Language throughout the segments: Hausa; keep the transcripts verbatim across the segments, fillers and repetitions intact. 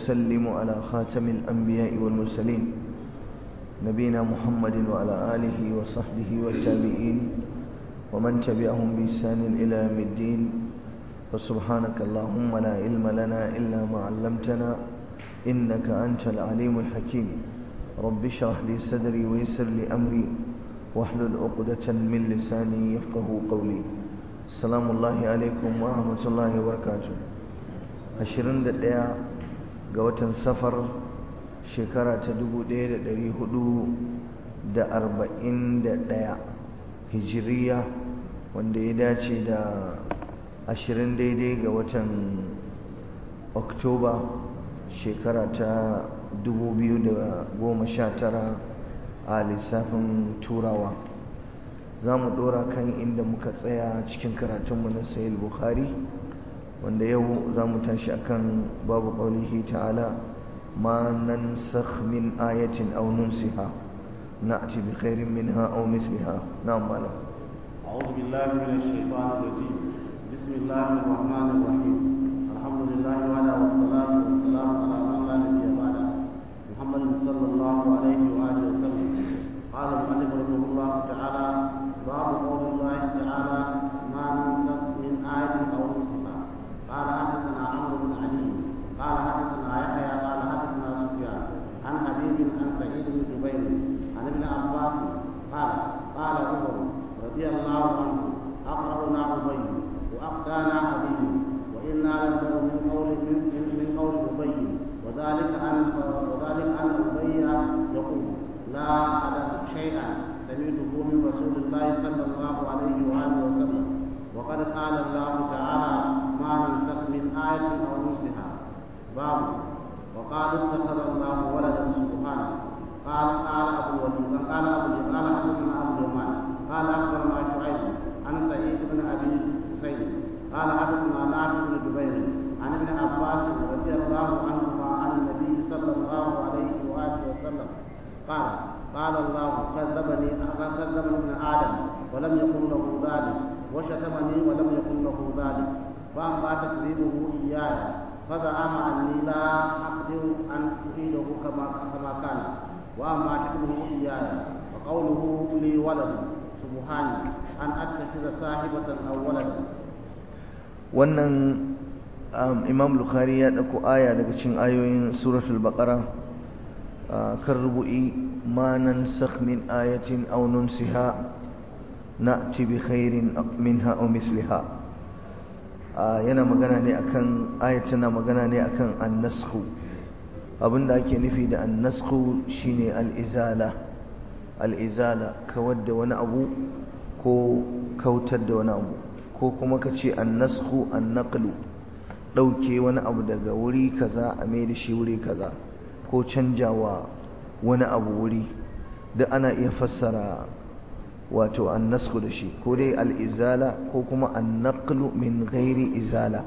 وأسلم على خاتم الأنبياء والمرسلين نبينا محمد وعلى آله وصحبه والتابعين ومن تبعهم بإحسان إلى يوم الدين فسبحانك اللهم لا علم لنا إلا ما علمتنا إنك أنت العليم الحكيم رب اشرح لي صدري ويسر لي أمري واحلل عقدة من لساني يفقه قولي السلام الله عليكم ورحمة الله وبركاته ashirin da ɗaya ga watan safar shekara ta dubu ɗaya da ɗari hudu da arba'in da ɗaya hijiriya wanda ya dace da ashirin daidai ga watan oktoba shekara ta dubu biyu da goma sha tara a lissafin turawa za mu ɗora kan inda muka tsaya cikin karatunmu na sahih bukhari wanda yau za mu tashi akan babu qaulihi ta'ala ma nansakh min ayatin aw nunsiha na'ti bi khairin minha aw mithliha na'am malam a'udhu billahi minash shaitanir rajim bismillahir rahmanir rahim alhamdulillahi wa ala wassalatu wassalamu ala man la nabiyya ba'da muhammadin sallallahu alayhi wa alihi wa sallam qala al-mu'allif rahimahullah ta'ala babu qaulillahi ta'ala ma nansakh min ayatin aw nunsiha قال حدثنا عمرو بن علي قال حدثنا يحيى قال حدثنا سفيان عن حبيب عن سعيد بن جبير عن ابن عباس قال قال عمر رضي الله عنه اقرأنا ابي واقدانا ابي وانا نبدا من قول من, من قول ابي وذلك ان وذلك ان ابي يقول لا اعلم شيئا سمعته من رسول الله صلى الله عليه واله وسلم وقد قال الله تعالى ما ننسخ من آية أو ننسها باب وقالوا اتخذ الله ولدا سبحانه قال قال أبو الوليد قال أبو الوليد قال حدثنا أبو اليمان قال أخبرنا شعيب عن سعيد بن أبي حسين قال حدثنا نافع بن جبير عن ابن عباس رضي الله عنهما عن النبي صلى الله عليه وآله وسلم قال قال الله كذبني كذبني ابن آدم ولم يكن له ذلك وشتمني ولم يكن له ذلك فأما تكذيبه إياي فزعم أني لا أقدر أن أعيده كما كما كان وأما شتمه إياي وقوله لي ولد سبحاني أن أتخذ صاحبة أو ولدا. wannan Imam Bukhari ya dauko aya daga cikin ayoyin suratul Baqara kan rubu'i ma nansakh min ayatin aw nunsiha na'ti bi khairin minha aw misliha. yana magana ne akan ayat tana magana ne akan an-naskhu abinda ake nufi da an-naskhu shine al-izala al-izala kawar da wani abu ko kautar da wani abu ko kuma kace an-naskhu an-naqlu dauke wani abu daga wuri kaza a mai da shi wuri kaza ko canjawa wani abu wuri duk ana iya fassara wato annasku da shi ko dai al'izala ko kuma annaqlu min ghairi izala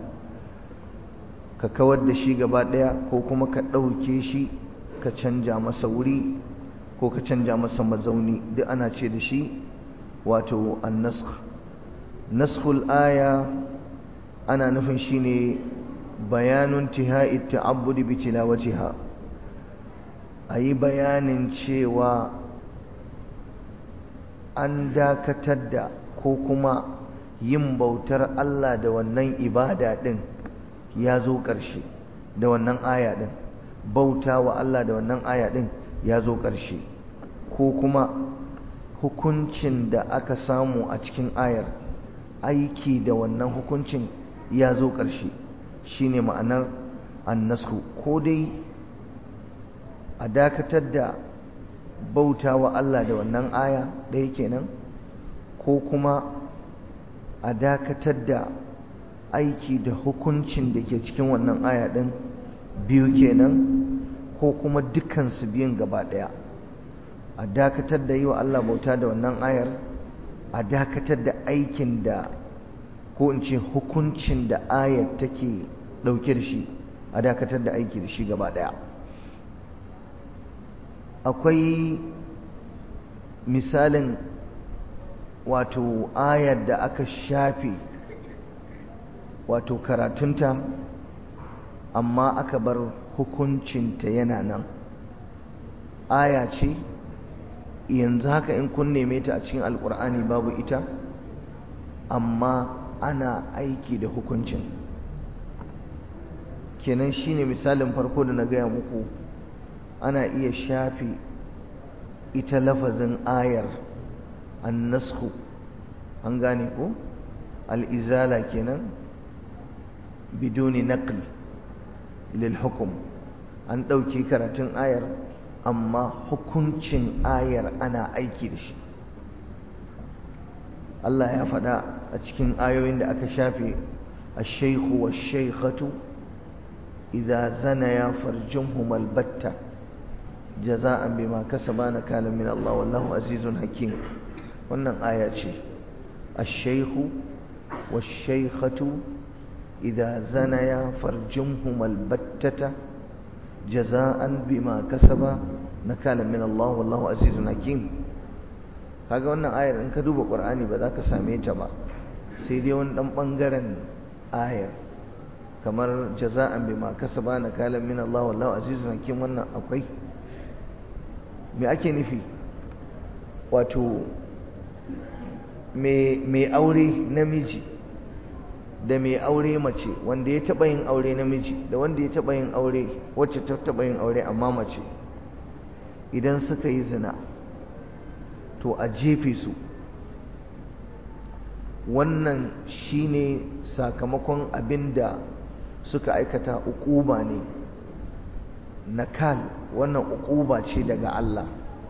ka kawar da shi gaba daya ko kuma ka ɗauke shi ka canja masa wuri ko ka canja masa mazauni duk ana ce da shi wato annasku naskhul aya ana nufin shine bayanun tihai ta'abbudi bi tilawatiha ayi bayanin cewa an dakatar da ko kuma yin bautar Allah da wannan ibada din ya zo ƙarshe da wannan aya din bauta wa Allah da wannan aya din ya zo ƙarshe ko kuma hukuncin da aka samu a cikin ayar aiki da wannan hukuncin ya zo ƙarshe shine ma'anar annasku ko dai a dakatar da bauta wa Allah da wannan aya ɗaya kenan ko kuma a dakatar da aiki da hukuncin da ke cikin wannan aya ɗin biyu kenan ko kuma dukansu biyun gaba ɗaya a dakatar da yi wa Allah bauta da wannan ayar a dakatar da aikin da ko in ce hukuncin da ayar take ɗauke da shi a dakatar da aiki da shi gaba ɗaya akwai misalin wato ayar da aka shafe wato karatunta amma aka bar hukuncinta yana nan. Aya ce yanzu haka in kun neme ta a cikin alkur'ani babu ita, amma ana aiki da hukuncin. Kenan shine misalin farko da na gaya muku, ana iya shafi ita lafazin ayar annasku, an gane ko al'izala kenan biduni naql lil hukum, an ɗauki karatun ayar amma hukuncin ayar ana aiki da shi. Allah ya faɗa a cikin ayoyin da aka shafe ash-shaykhu wash-shaykhatu idza zanaya farjumhuma al-batta jaza'an bima kasaba nakalan min Allah wallahu azizun hakim. Wannan aya ce, ash-shaykhu wash-shaykhatu idza zanaya farjumhuma al-battata jaza'an bima kasaba nakalan min Allah wallahu azizun hakim. Kaga wannan ayar in ka duba Qur'ani ba za ka same ta ba, sai dai wani dan bangaren ayar kamar jaza'an bima kasaba nakalan min Allah wallahu azizun hakim. Wannan akwai me ake nufi? Wato me me aure namiji da mai aure mace, wanda ya taɓa yin aure namiji da wanda ya taɓa yin aure wacce ta taɓa yin aure amma mace, idan suka yi zina to a jefe su. Wannan shine sakamakon abin da suka aikata, uquba ne, nakal, wannan uquba ce daga Allah.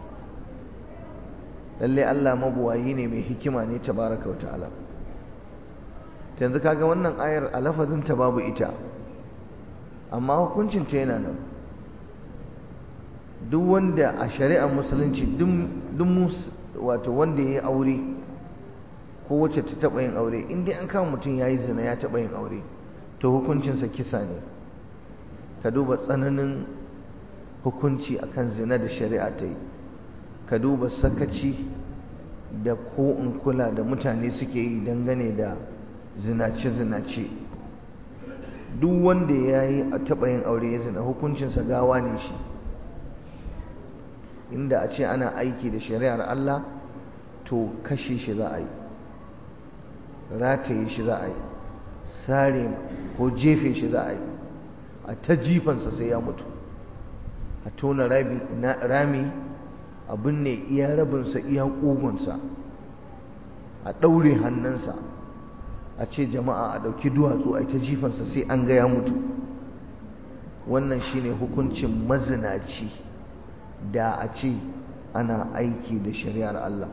Lalle Allah mabuwayi ne, mai hikima ne tabaraka wa ta'ala. Yanzu kaga wannan ayar a lafazinta babu ita, amma hukuncinta yana nan. Duk wanda a shari'ar musulunci duk wato wanda ya yi aure ko wacce ta taɓa yin aure, in dai an kama mutum ya yi zina ya taɓa yin aure, to hukuncinsa kisa ne. Ka duba tsananin hukunci akan zina da shari'a ta yi, ka duba sakaci da ko in kula da mutane suke yi dangane da zinace-zinace. Duk wanda ya yi a taɓa yin aure ya zina, hukuncinsa gawa ne shi. Inda a ce ana aiki da shari'ar Allah, to kashe shi za a yi, rataye shi za a yi, sare ko jefe shi za a yi, a ta jifansa sai ya mutu, a tona rami a binne iya rabinsa iya ƙugunsa, a ɗaure hannunsa, a ce jama'a a ɗauki duwatsu a ta jifansa sai an ga ya mutu. Wannan shine hukuncin mazinaci da a ce ana aiki da shari'ar Allah.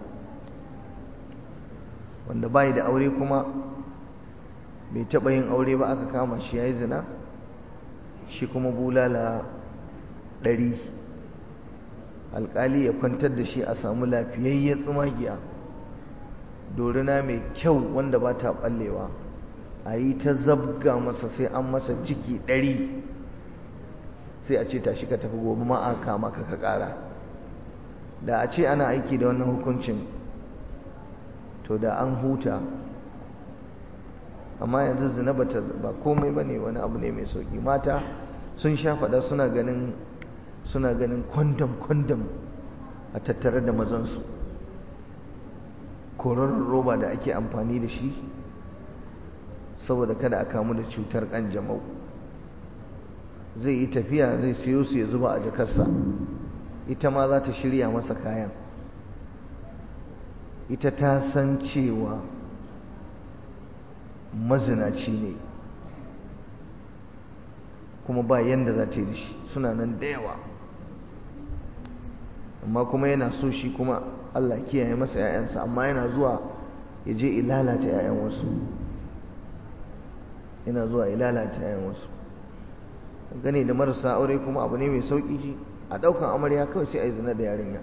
Wanda bai da aure kuma bai taɓa yin aure ba aka kama shi ya yi zina, shi kuma bulala ɗari, alƙali ya kwantar da shi a samu lafiyayyen tsumagiya, dorina mai kyau wanda ba ta ɓallewa, a yi ta zabga masa sai an masa ciki ɗari, sai a ce tashi ka tafi gobe ma a kama ka ka ƙara. Da a ce ana aiki da wannan hukuncin to da an huta, amma yanzu zina ba komai ba ne, wani abu ne mai sauƙi. Mata sun sha faɗa suna ganin suna ganin kwandam-kwandam a tattare da mazansu, kororon roba da ake amfani da shi saboda kada a kamu da cutar ƙanjamau. Zai yi tafiya zai siyo su ya zuba a jakarsa, ita ma za ta shirya masa kayan, ita ta san cewa mazinaci ne kuma ba yanda za ta yi da shi. Suna nan da yawa, amma kuma yana so shi kuma Allah kiyaye masa 'ya'yansa, amma yana zuwa ya je ilalata 'ya'yan wasu, yana zuwa ilalata 'ya'yan wasu. Gane da marasa aure kuma abu ne mai sauƙi shi, a ɗaukan amarya kawai sai a yi zina da yarinya,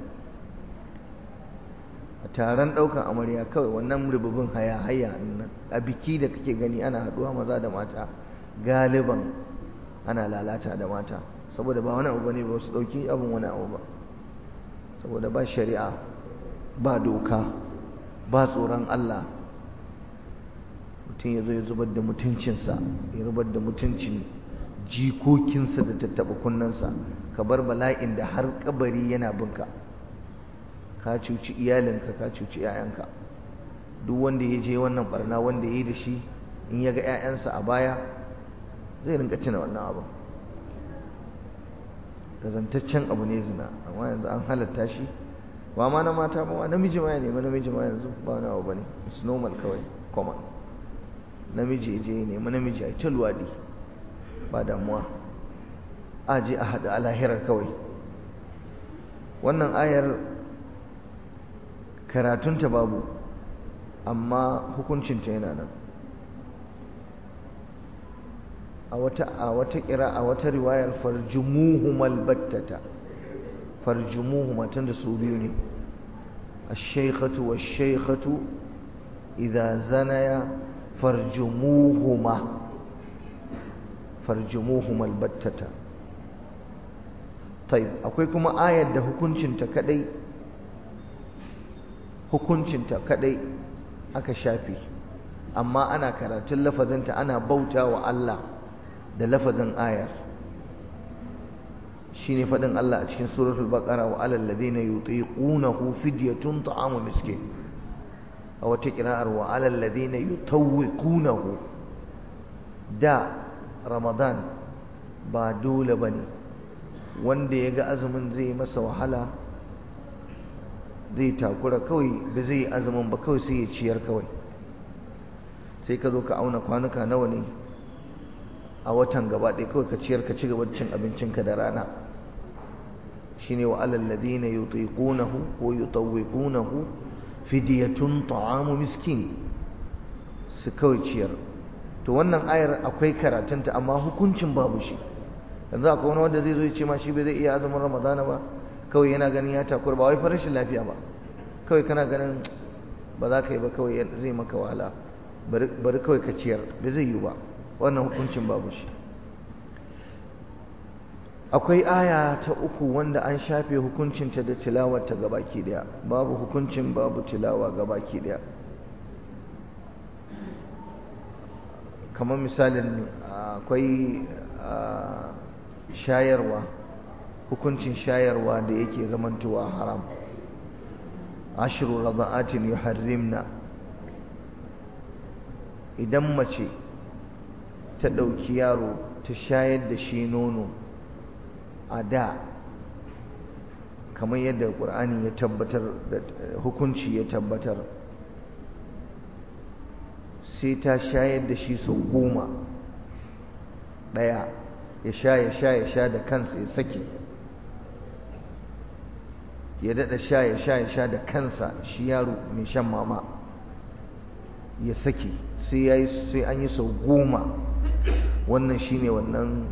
a taron ɗaukan amarya kawai, wannan rububin haya haya nan a biki da kake gani ana haɗuwa maza da mata, galiban ana lalata da mata, saboda ba wani abu bane, ba su ɗauki abin wani abu ba, saboda ba shari'a, ba doka, ba tsoron Allah. Mutum ya zo ya zubar da mutuncinsa, ya zubar da mutuncin jikokinsa da tattaɓa kunnensa ka bar bala'in da har kabari yana binka ka cuci iyalinka ka cuci 'ya'yanka. duk wanda ya je wannan barna wanda ya yi da shi in ya ga 'ya'yansa a baya zai rinka cina wannan abu. Kazantaccen abu ne zina, amma yanzu an halatta shi ba ma na mata ba, namiji ma ya nemi namiji ma yanzu ba wani abu bane, it's normal kawai, common. Namiji je ya nemi namiji a ta luwaɗi ba damuwa, a je a haɗu a lahirar kawai. Wannan ayar karatunta babu amma hukuncinta yana nan. a wata a wata kira a wata riwayar farjumuhumal battata, farjumuhuma tunda su biyu ne, ash-shaykhatu wash-shaykhatu idza zanaya farjumuhuma farjumuhumal battata. طيب akwai kuma ayar da hukuncinta kadai hukuncinta kadai aka shafe, amma ana karatun lafazinta, ana bauta wa Allah da lafazin ayar. shine fadin Allah a cikin suratul baqara wa alal ladina yutiqunahu fidyatun ta'amu miskin, a wata qira'ar wa alal ladina yutawwiqunahu. da Ramadan ba dole bane, wanda yaga azumin zai masa wahala zai takura kawai ba zai azumin ba, kawai sai ya ciyar kawai. sai ka zo ka auna kwanuka nawa ne a watan gaba ɗaya, kawai ka ciyar ka ci gaba da cin abincinka da rana. shine wa alal ladina yutiqunahu wa yutawwiqunahu fidyatun ta'amu miskin, su kawai ciyar. to wannan ayar akwai karatunta amma hukuncin babu shi. yanzu akwai wani wanda zai zo ya ce ma shi bai zai iya azumin Ramadana ba, kawai yana ganin ya takura, ba wai farashin lafiya ba, kawai kana ganin ba za ka yi ba, kawai zai maka wahala, bari kawai ka ciyar, bai zai yi ba. wannan hukuncin babu shi. akwai aya ta uku wanda an shafe hukuncinta da tilawarta gabaki daya, babu hukuncin babu tilawa gabaki daya. kamar misalin akwai shayarwa, hukuncin shayarwa da yake zamantowa haram. ashru rada'atin yuharrimna, idan mace ta ɗauki yaro ta shayar da shi nono a da, kamar yadda Qur'ani ya tabbatar da hukunci ya tabbatar, sai ta shayar da shi sau goma, ɗaya ya sha ya sha ya sha da kansa ya sake, ya daɗa sha ya sha ya sha da kansa shi yaro mai shan mama ya sake, sai yayi sai an yi sau goma. wannan shine wannan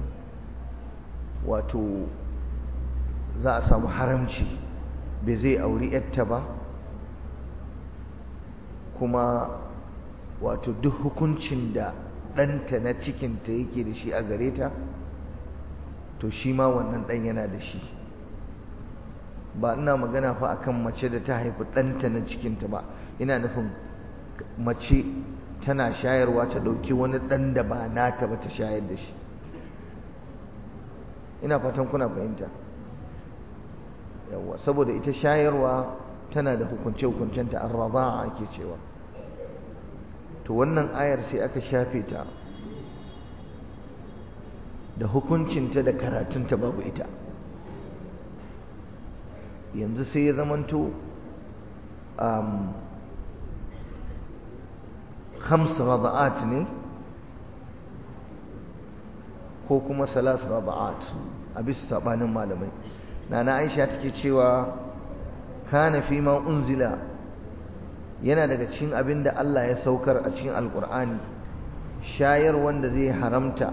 wato za a samu haramci, bai zai auri yatta ba, kuma wato duk hukuncin da ɗanta na cikinta yake da shi a gare ta, to shi ma wannan ɗan yana da shi. ba ina magana fa akan mace da ta haifi ɗanta na cikinta ba, ina nufin mace tana shayarwa ta ɗauki wani ɗan da ba nata ba ta shayar da shi. ina fatan kuna fahimta. yawa saboda ita shayarwa tana da hukunce-hukuncenta, ar-radha'a ake cewa. to wannan ayar sai aka shafe ta da hukuncinta da karatunta babu ita. yanzu sai ya zamanto um, khams rada'at ne ko kuma salas rada'at, a bisa sabanin malamai. nana Aisha take cewa kana fi ma unzila, yana daga cikin abin da Allah ya saukar a cikin alkur'ani, shayar wanda zai haramta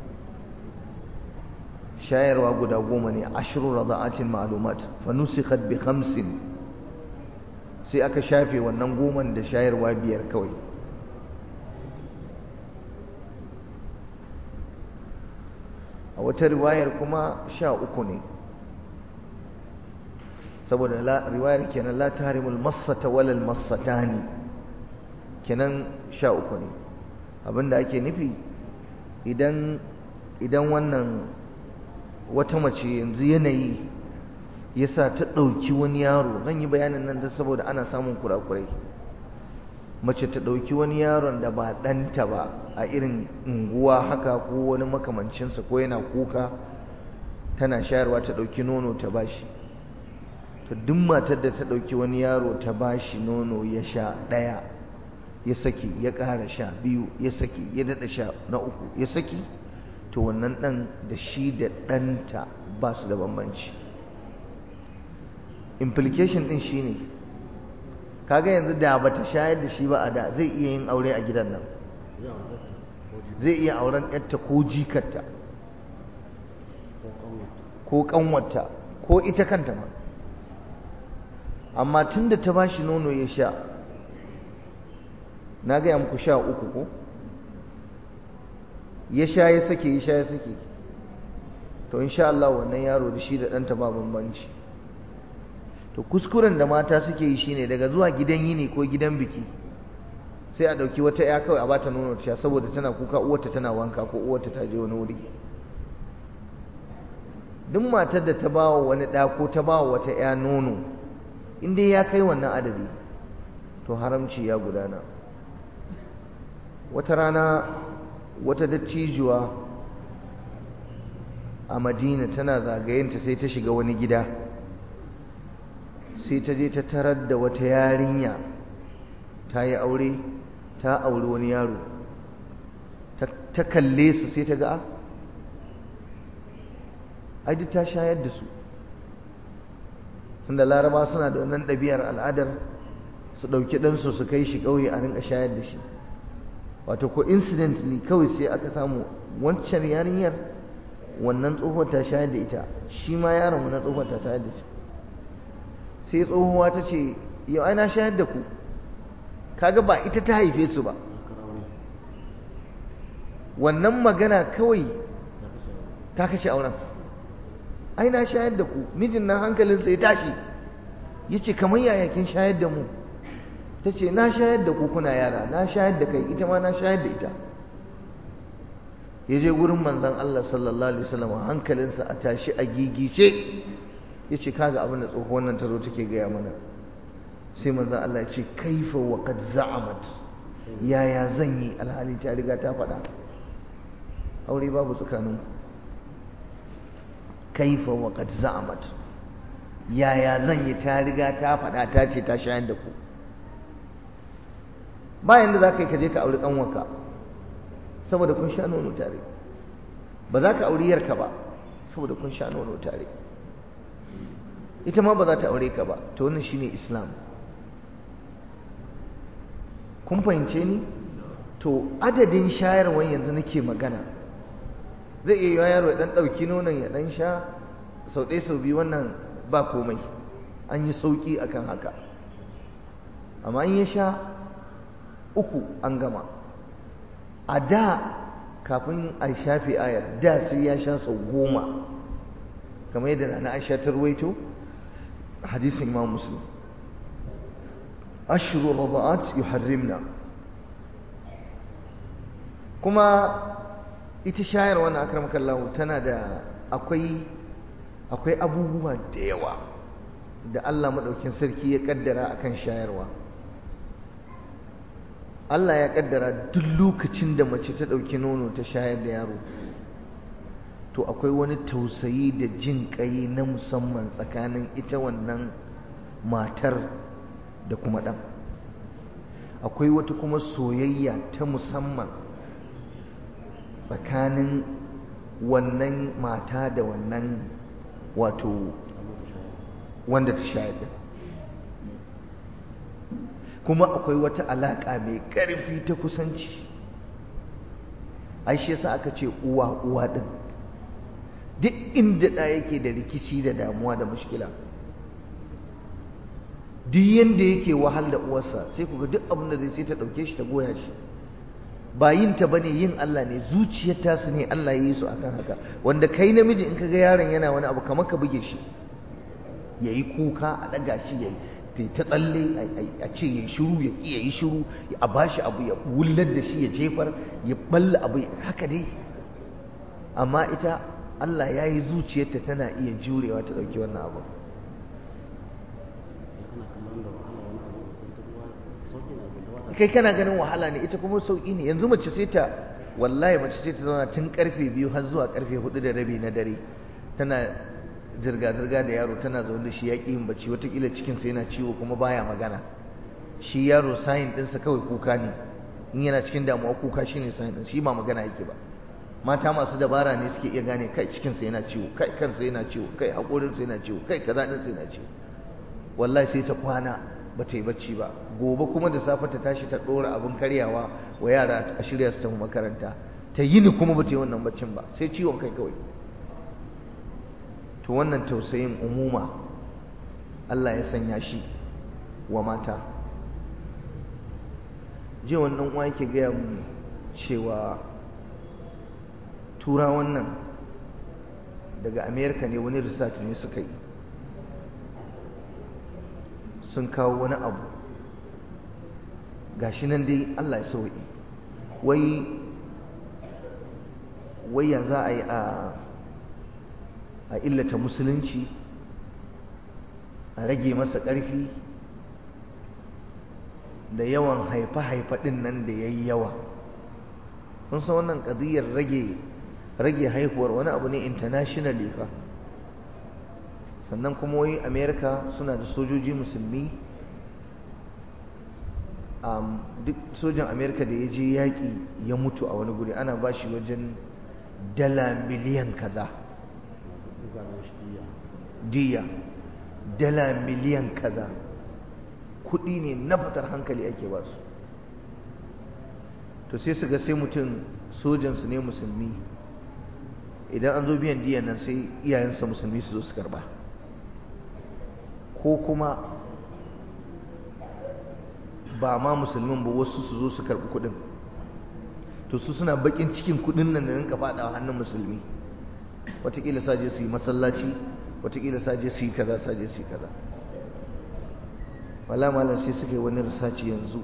shayarwa guda goma ne, ashru rada'atin ma'lumat fa nusikhat bi khamsin, sai aka shafe wannan goman da shayarwa biyar kawai. a wata riwayar kuma sha uku ne, saboda riwayar kenan la tarimul massata walal massatani, kenan sha uku ne. abinda ake nufi, idan idan wannan wata mace yanzu yanayi yasa ta ɗauki wani yaro, zan yi bayanin nan da saboda ana samun kurakurai, mace ta ɗauki wani yaron da ba ɗanta ba a irin unguwa haka ko wani makamancinsa ko yana kuka tana shayarwa ta ɗauki nono ta bashi. to duk matar da ta ɗauki wani yaro ta bashi nono ya sha ɗaya ya saki ya ƙara sha biyu ya saki ya daɗa sha na uku ya saki, to wannan ɗan da shi da ɗanta ba su da bambanci. implication ɗin shi ne, kaga yanzu da bata shayar da shi ba a da zai iya yin aure a gidan nan, zai iya auren yarta ko jikarta ko ƙanwarta ko ita kanta ma. amma tunda ta bashi nono ya sha, na gaya muku sha uku ko ya sha ya sake ya sha ya sake, to insha Allah wannan yaro da shi da ɗanta ba bambanci. to kuskuren da mata suke yi shine daga zuwa gidan yini ko gidan biki sai a ɗauki wata ya kawai a bata nono ta sha saboda tana kuka uwarta tana wanka ko uwarta ta je wani wuri. duk matar da ta bawa wani ɗa ko ta bawa wata ya nono, in dai ya kai wannan adadi to haramci ya gudana. wata rana wata dattijuwa a Madina tana zagayenta sai ta shiga wani gida, sai ta je ta tarar da wata yarinya ta yi aure, ta auri wani yaro, ta kalle su sai ta ga ai duk ta shayar da su. tunda laraba suna da wannan ɗabi'ar al'adar su ɗauki ɗansu su kai shi ƙauye a rinka shayar da shi. wato coincidentally kawai sai aka samu wancan yarinyar wannan tsohuwar ta shayar da ita, shi ma yaron wannan tsohuwar ta shayar da shi. sai tsohuwa ta ce yau ai na shayar da ku, kaga ba ita ta haife su ba. wannan magana kawai ta kashe auren. ai na shayar da ku. mijin nan hankalinsa ya tashi ya ce kamar yaya kin shayar da mu? ta ce na shayar da ku kuna yara, na shayar da kai, ita ma na shayar da ita. ya je gurin manzon Allah sallallahu alaihi wasallam hankalinsa a tashi a gigice, ya ce kaga abin da tsohuwar nan ta zo take gaya mana. sai manzon Allah ya ce kaifa wa qad za'amat, yaya zan yi alhali ta riga ta faɗa. aure babu tsakanin kaifa wa qad za'amat, yaya zan yi ta riga ta faɗa ta ce ta shayar da ku. bayan da za ka yi ka je ka auri ƙanwarka saboda kun sha nono tare, ba za ka auri yarka ba saboda kun sha nono tare, ita ma ba za ta aure ka ba. to wannan shine Islam. kun fahimce ni? to adadin shayarwar yanzu nake magana. zai iya yiwa yaro ya dan ɗauki nonon ya dan sha sau ɗaya sau biyu, wannan ba komai, an yi sauƙi akan haka. amma in ya sha uku an gama. a da kafin a shafe ayar da sai ya sha sau goma, kamar yadda na Aisha ta ruwaito hadisin Imam Muslim. ashru rada'at yuharrimna. kuma ita shayarwa na akramakallahu tana da akwai akwai abubuwa da yawa da Allah madaukin sarki ya kaddara akan shayarwa. Allah ya kaddara duk lokacin da mace ta dauki nono ta shayar da yaro, to akwai wani tausayi da jin kai na musamman tsakanin ita wannan matar da kuma ɗan. akwai wata kuma soyayya ta musamman tsakanin wannan mata da wannan wato wanda ta shayar da, kuma akwai wata alaƙa mai ƙarfi ta kusanci. ai shi yasa aka ce uwa uwa din. duk inda ɗa yake da rikici da damuwa da mushkila, duk yanda yake wahal da uwarsa, sai ku ga duk abin da zai sai ta ɗauke shi ta goya shi. ba yin ta bane, yin Allah ne, zuciyar tasu ne Allah ya yi su akan haka. wanda kai namiji in ka ga yaron yana wani abu kamar ka buge shi, yayi kuka a ɗaga shi yayi ta tsalle a ce ya shiru ya ƙi ya yi shiru, a bashi abu ya wullar da shi ya jefar ya balla abu haka dai. amma ita Allah ya yi zuciyarta tana iya jurewa ta ɗauki wannan abu. Kai kana ganin wahala ne, ita kuma sauƙi ne. Yanzu mace sai ta wallahi mace sai ta zauna tun karfe biyu har zuwa karfe hudu da rabi na dare tana zirga-zirga da yaro, tana zaune da shi ya ƙi yin bacci, watakila cikinsa yana ciwo kuma baya magana. Shi yaro sayin ɗinsa kawai kuka ne, in yana cikin damuwa kuka shi ne sayin ɗin, shi ba magana yake ba. Mata masu dabara ne suke iya gane kai cikinsa yana ciwo, kai kansa yana ciwo, kai haƙorinsa yana ciwo, kai kaza ɗinsa yana ciwo. Wallahi sai ta kwana ba ta yi bacci ba, gobe kuma da safe ta tashi ta ɗora abin karyawa wa yara a shirya su tafi makaranta, ta yi ni kuma ba ta yi wannan baccin ba, sai ciwon kai kawai. To wannan tausayin umuma Allah ya sanya shi wa mata. Jiya wannan uwa yake gaya mu cewa tura wannan daga Amerika ne, wani research ne suka yi, sun kawo wani abu gashi nan dai Allah ya sauke, wai wai ya za a yi a a illata musulunci, a rage masa ƙarfi da yawan haifa-haifa ɗin nan da ya yi yawa. Kun san wannan ƙadiyar rage rage haihuwar wani abu ne internationally fa. Sannan kuma wai America suna da sojoji musulmi, um, duk sojan America da ya je yaƙi ya mutu a wani guri ana ba shi wajen dala miliyan kaza diya, dala miliyan kaza, kuɗi ne na fitar hankali ake ba su. To sai su ga sai mutum sojansu ne musulmi, idan an zo biyan diyan nan sai iyayensa musulmi su zo su karba, ko kuma ba ma musulmin ba wasu su zo su karbi kuɗin. To su suna bakin cikin kuɗin nan da rinka faɗawa hannun musulmi, wataƙila saje su yi masallaci, wataƙila saje su yi kaza, saje su yi kaza. wala malam sai suka yi wani risaci yanzu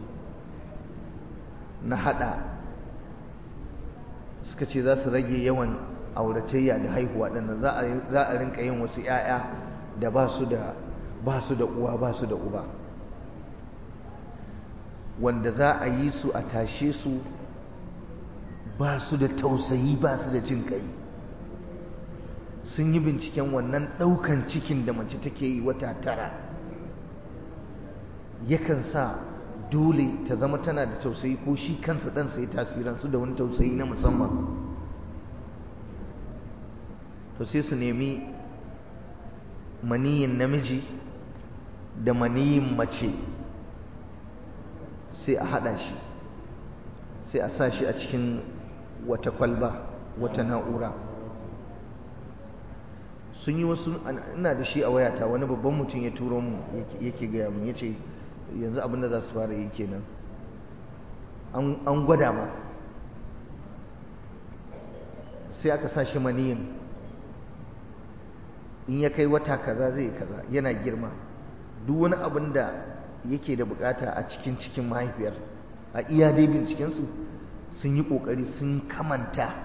na hada, suka ce za su rage yawan auratayya da haihuwa ɗin, za a rinka yin wasu 'ya'ya da ba su da ba su da uwa ba su da uba, wanda za a yi su a tashe su ba su da tausayi ba su da jin kai. Sun yi binciken wannan ɗaukan cikin da mace take yi wata tara yakan sa dole ta zama tana da tausayi, ko shi kansa ɗan sai tasiransu da wani tausayi na musamman. To sai su nemi maniyin namiji da maniyin mace sai a haɗa shi, sai a sa shi a cikin wata kwalba, wata na'ura. Sun yi wasu, ina da shi a wayata, wani babban mutum ya turo mu yake gaya mu, ya ce yanzu abinda za su fara yi kenan, an gwada ma, sai aka sa shi maniyin, in ya kai wata kaza zai kaza, yana girma, duk wani abin da yake da bukata a cikin cikin mahaifiyar, a iya dai bincikensu sun yi kokari sun kamanta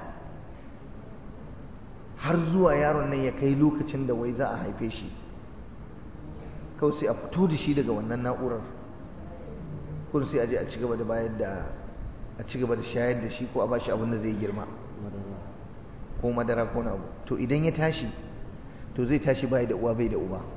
har zuwa yaron nan ya kai lokacin da wai za a haife shi, kawai sai a fito da shi daga wannan na'urar, kun sai a je a ci gaba da bayar da a ci gaba da shayar da shi, ko a bashi abin da zai girma, ko madara ko na abu. To idan ya tashi, to zai tashi bai da uwa bai da uba.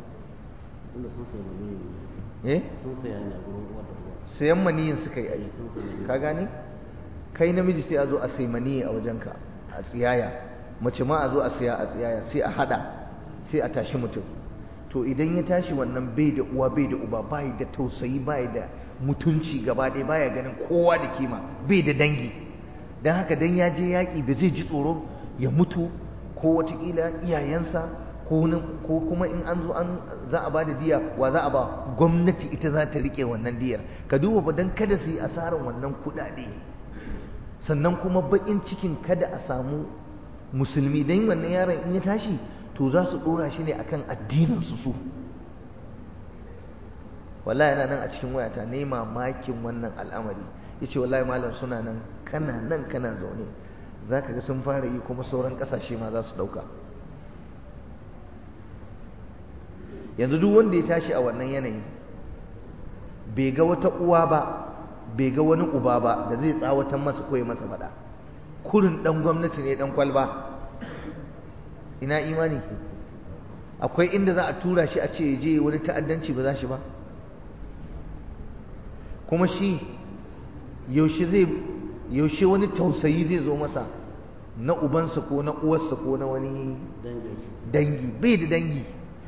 eh sayan maniyin suka yi ai, ka gane, kai namiji sai a zo a sai maniyi a wajenka a tsiyaya, mace ma a zo a siya a tsiyaya, sai a hada, sai a tashi mutum. To idan ya tashi wannan bai da uwa bai da uba, bai da tausayi, bai da mutunci, gaba ɗaya baya ganin kowa da kima, bai da dangi. don haka dan ya je yaƙi ba zai ji tsoro ya mutu, ko watakila iyayensa, ko kuma in an zo an za a ba da diya, wa za a ba? Gwamnati ita za ta riƙe wannan diyar. Ka duba ba don kada su yi asarar wannan kuɗaɗe, sannan kuma baƙin cikin kada a samu musulmi, don wannan yaron in ya tashi to za su ɗora shi ne akan addininsu su. Wallahi yana nan a cikin wayata, ne mamakin wannan al'amari. Yace wallahi malam suna nan, kana nan kana zaune za ka ga sun fara yi kuma sauran ƙasashe ma za su ɗauka. yanzu duk wanda ya tashi a wannan yanayi bai ga wata uwa ba bai ga wani uba ba da zai tsawatan masa ko ya masa faɗa, kurin ɗan gwamnati ne ɗan kwalba, ina imani? akwai inda za a tura shi a ce ya je wani ta'addanci ba za shi ba? kuma shi yaushe zai yaushe wani tausayi zai zo masa na ubansa ko na uwarsa ko na wani dangi? bai da dangi.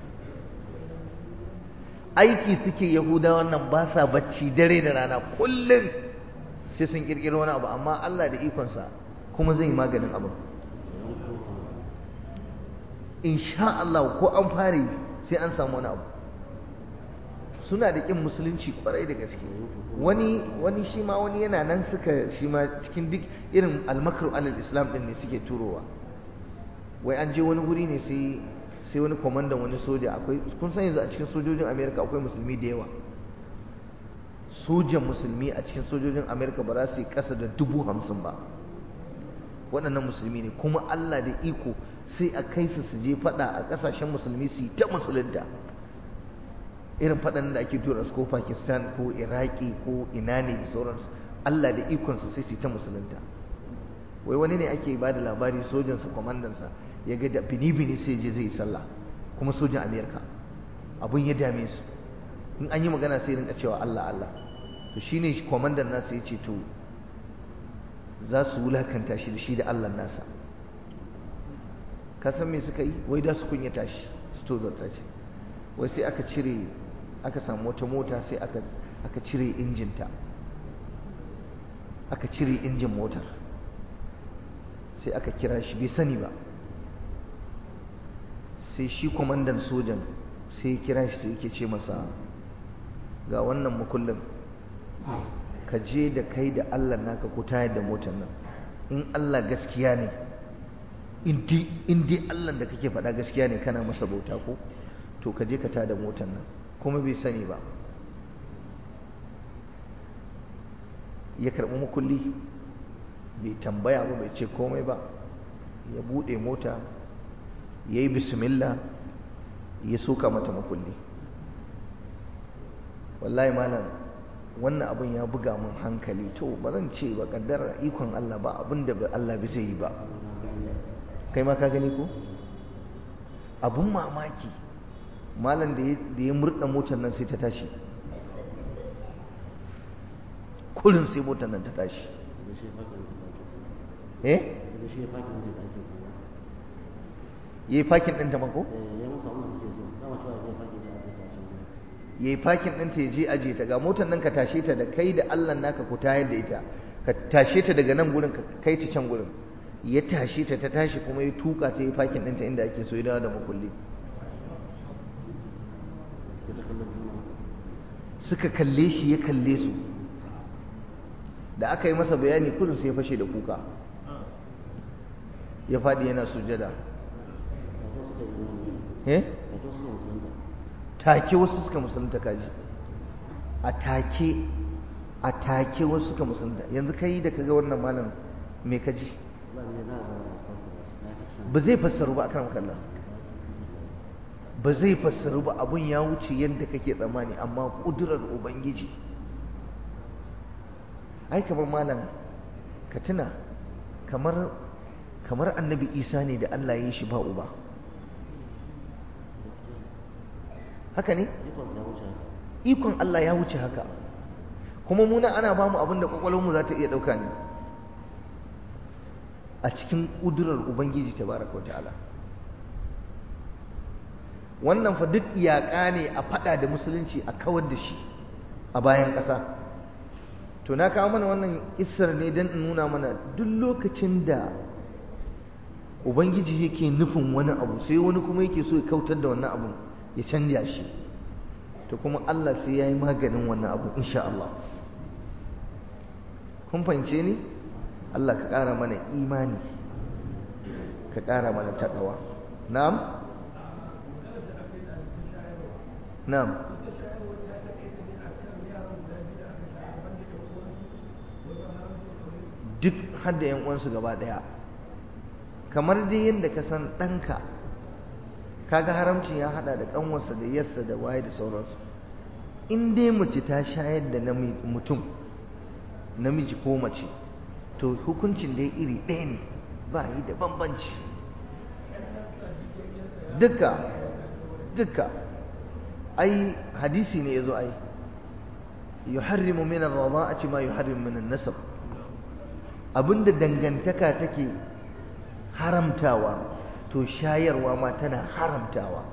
aiki suke yahudawan nan, ba sa bacci dare da rana, kullum sai sun kirkiro wani abu, amma Allah da ikonsa kuma zai maganin abu insha Allah. ko an fare sai an samu wani abu. suna da kin musulunci kwarai da gaske. wani wani shi ma wani yana nan suka shi ma cikin duk irin almakru alal islam din ne suke turowa. wai an je wani guri ne sai sai wani kwamandan wani soja, akwai kun san yanzu a cikin sojojin Amerika akwai musulmi da yawa. sojan musulmi a cikin sojojin Amerika ba za su yi ƙasa da dubu hamsin ba, waɗannan musulmi ne. kuma Allah da iko sai a kai su su je faɗa a ƙasashen musulmi su yi ta musulunta, irin faɗan da ake tura su ko Pakistan ko Iraki ko ina ne da sauransu. Allah da ikonsa sai su yi ta musulunta. wai wani ne ake ba da labari, sojansa kwamandansa ya ga da bini-bini sai je zai yi sallah, kuma sojan Amerika. abun ya dame su, in an yi magana sai rinka cewa Allah Allah. to shine kwamandan nasa ya ce to za su wulakanta shi da shi da Allah nasa. ka san me suka yi? wai da su kunyata shi, su tozarta shi. wai sai aka cire aka samu wata mota sai aka aka cire injinta, aka cire injin motar, sai aka kira shi bai sani ba. sai shi kwamandan sojan sai ya kira shi sai yake ce masa ga wannan makullin, ka je da kai da Allah naka ku tayar da motar nan. in Allah gaskiya ne, in dai Allah da kake faɗa gaskiya ne kana masa bauta ko, to ka je ka tayar da motar nan. kuma bai sani ba, ya karɓi makulli, bai tambaya ba, bai ce komai ba, ya buɗe mota, ya yi bismillah, ya soka mata makulli. wallahi malam wannan abin ya buga mun hankali. to ba zan ce ba kaddara ikon Allah, ba abin da Allah bai zai yi ba. kai ma ka gani ko abun mamaki malam da ya murda motar nan sai ta tashi, kullun sai motar nan ta tashi. eh yayi fakin ɗinta mako? yayi fakin ɗinta ya je aje ta, ga motar nan ka tashe ta da kai da Allah naka ku tayar da ita, ka tashe ta daga nan gurin ka kai ta can gurin. ya tashe ta ta tashi kuma ya tuka ta yi fakin ɗinta inda ake so, ya dawo da makulli. suka kalle shi ya kalle su, da aka yi masa bayani kullum sai ya fashe da kuka, ya faɗi yana sujada. eh take wasu suka musulunta, kaji a take a take wasu suka musulunta. yanzu kai da kaga wannan malam me kaji? ba zai fassaru ba akan kallon, ba zai fassaru ba. abun ya wuce yadda kake tsammani, amma kudurar ubangiji. ai kamar malam ka tuna, kamar kamar annabi Isa ne da Allah ya yi shi ba uba. haka ne? ikon Allah ya wuce haka. kuma muna ana ba mu abin da kwakwalwarmu za ta iya ɗauka ne, a cikin ƙudurar ubangiji tabaraka wa ta'ala. wannan fa duk yaƙa ne a faɗa da musulunci, a kawar da shi a bayan ƙasa. to na kawo mana wannan kissar ne don in nuna mana duk lokacin da ubangiji yake nufin wani abu, sai wani kuma yake so ya kautar da wannan abu, ya canja shi, to kuma Allah sai ya yi maganin wannan abu insha Allah. kun fahimce ni? Allah ka ƙara mana imani, ka ƙara mana taƙawa. na'am na'am duk hadda yan uwansu gaba ɗaya kamar dai yadda ka san ɗanka kaga haramcin ya haɗa da ƙanwarsa da yarsa da waye da sauransu. In dai mace ta shayar da mutum namiji ko mace to hukuncin dai iri ɗaya ne, ba yi da bambanci. duka duka ai hadisi ne yazo ai yuharrimu min ar-rada'ati ma yuharrimu min an-nasab, abinda dangantaka take haramtawa to shayarwa ma tana haramtawa.